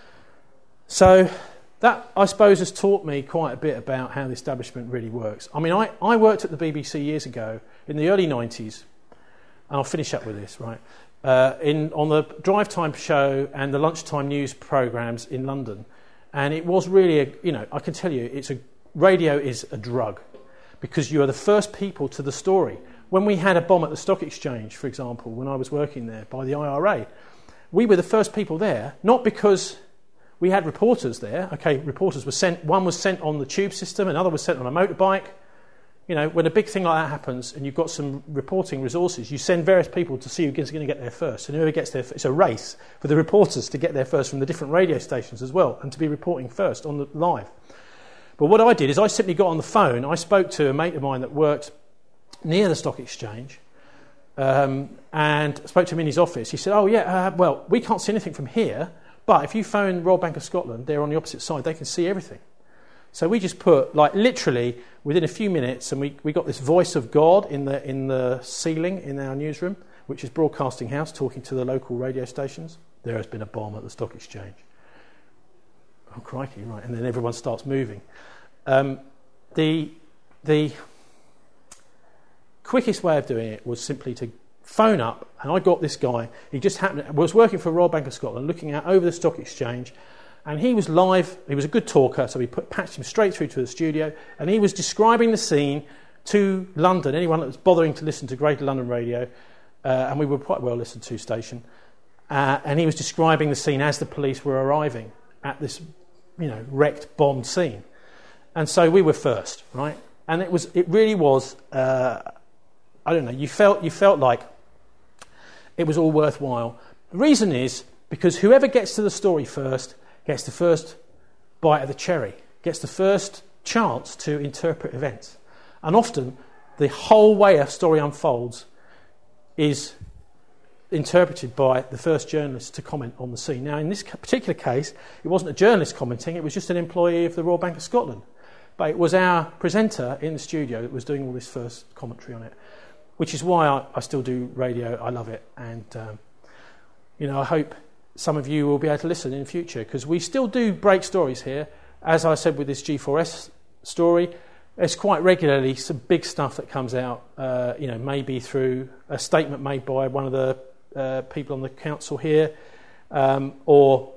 So that, I suppose, has taught me quite a bit about how the establishment really works. I mean, I, I worked at the B B C years ago in the early nineties, and I'll finish up with this, right, uh, in on the drive time show and the lunchtime news programmes in London. And it was really, a, you know, I can tell you, it's a radio is a drug because you are the first people to the story. When we had a bomb at the Stock Exchange, for example, when I was working there by the I R A, we were the first people there, not because we had reporters there. Okay, reporters were sent, one was sent on the tube system, another was sent on a motorbike. You know, when a big thing like that happens and you've got some reporting resources, you send various people to see who's going to get there first. And whoever gets there, it's a race for the reporters to get there first from the different radio stations as well and to be reporting first on the live. But what I did is I simply got on the phone. I spoke to a mate of mine that worked near the Stock Exchange um, and spoke to him in his office. He said, oh, yeah, uh, well, we can't see anything from here, but if you phone Royal Bank of Scotland, they're on the opposite side, they can see everything. So we just put, like, literally within a few minutes, and we, we got this voice of God in the in the ceiling in our newsroom, which is Broadcasting House, talking to the local radio stations. There has been a bomb at the Stock Exchange. Oh, crikey, right. And then everyone starts moving. Um, the the quickest way of doing it was simply to phone up, and I got this guy. He just happened, was working for Royal Bank of Scotland, looking out over the Stock Exchange. And he was live, he was a good talker, so we put, patched him straight through to the studio, and he was describing the scene to London, anyone that was bothering to listen to Greater London Radio, uh, and we were quite well listened to station, uh, and he was describing the scene as the police were arriving at this, you know, wrecked, bombed scene. And so we were first, right? And it was, it really was, uh, I don't know, you felt, you felt like it was all worthwhile. The reason is because whoever gets to the story first gets the first bite of the cherry, gets the first chance to interpret events. And often, the whole way a story unfolds is interpreted by the first journalist to comment on the scene. Now, in this particular case, it wasn't a journalist commenting, it was just an employee of the Royal Bank of Scotland. But it was our presenter in the studio that was doing all this first commentary on it, which is why I, I still do radio. I love it. And, um, you know, I hope some of you will be able to listen in the future, because we still do break stories here. As I said with this G four S story, there's quite regularly some big stuff that comes out, uh, you know, maybe through a statement made by one of the uh, people on the council here, um, or,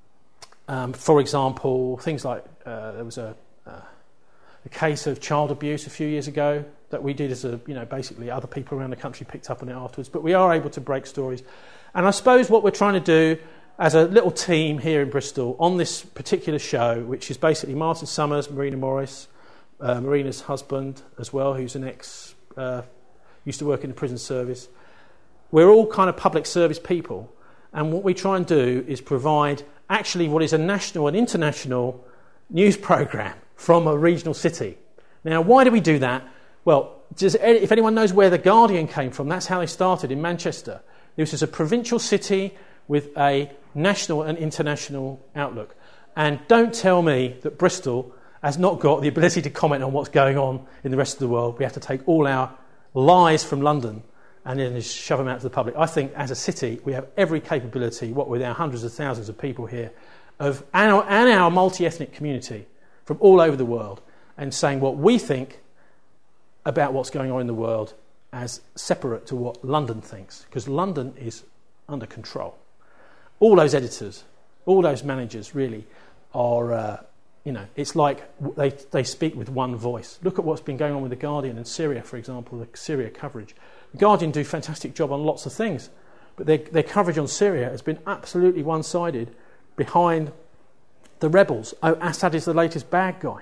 um, for example, things like uh, there was a, uh, a case of child abuse a few years ago that we did as a, you know, basically other people around the country picked up on it afterwards. But we are able to break stories. And I suppose what we're trying to do as a little team here in Bristol on this particular show, which is basically Martin Summers, Marina Morris, uh, Marina's husband as well, who's an ex, uh, used to work in the prison service. We're all kind of public service people. And what we try and do is provide actually what is a national and international news programme from a regional city. Now, why do we do that? Well, does, if anyone knows where The Guardian came from, that's how they started in Manchester. This is a provincial city with a national and international outlook. And don't tell me that Bristol has not got the ability to comment on what's going on in the rest of the world. We have to take all our lies from London and then just shove them out to the public. I think as a city, we have every capability, what with our hundreds of thousands of people here, of and our, and our multi-ethnic community from all over the world, and saying what we think about what's going on in the world as separate to what London thinks, because London is under control. All those editors, all those managers really are, uh, you know, it's like they, they speak with one voice. Look at what's been going on with The Guardian and Syria, for example, the Syria coverage. The Guardian do a fantastic job on lots of things, but their, their coverage on Syria has been absolutely one-sided behind the rebels. Oh, Assad is the latest bad guy.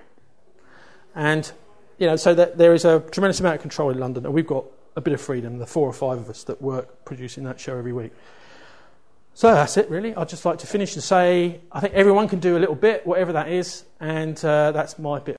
And, you know, so that there is a tremendous amount of control in London, and we've got a bit of freedom, the four or five of us that work producing that show every week. So that's it, really. I'd just like to finish and say I think everyone can do a little bit, whatever that is, and uh, that's my bit.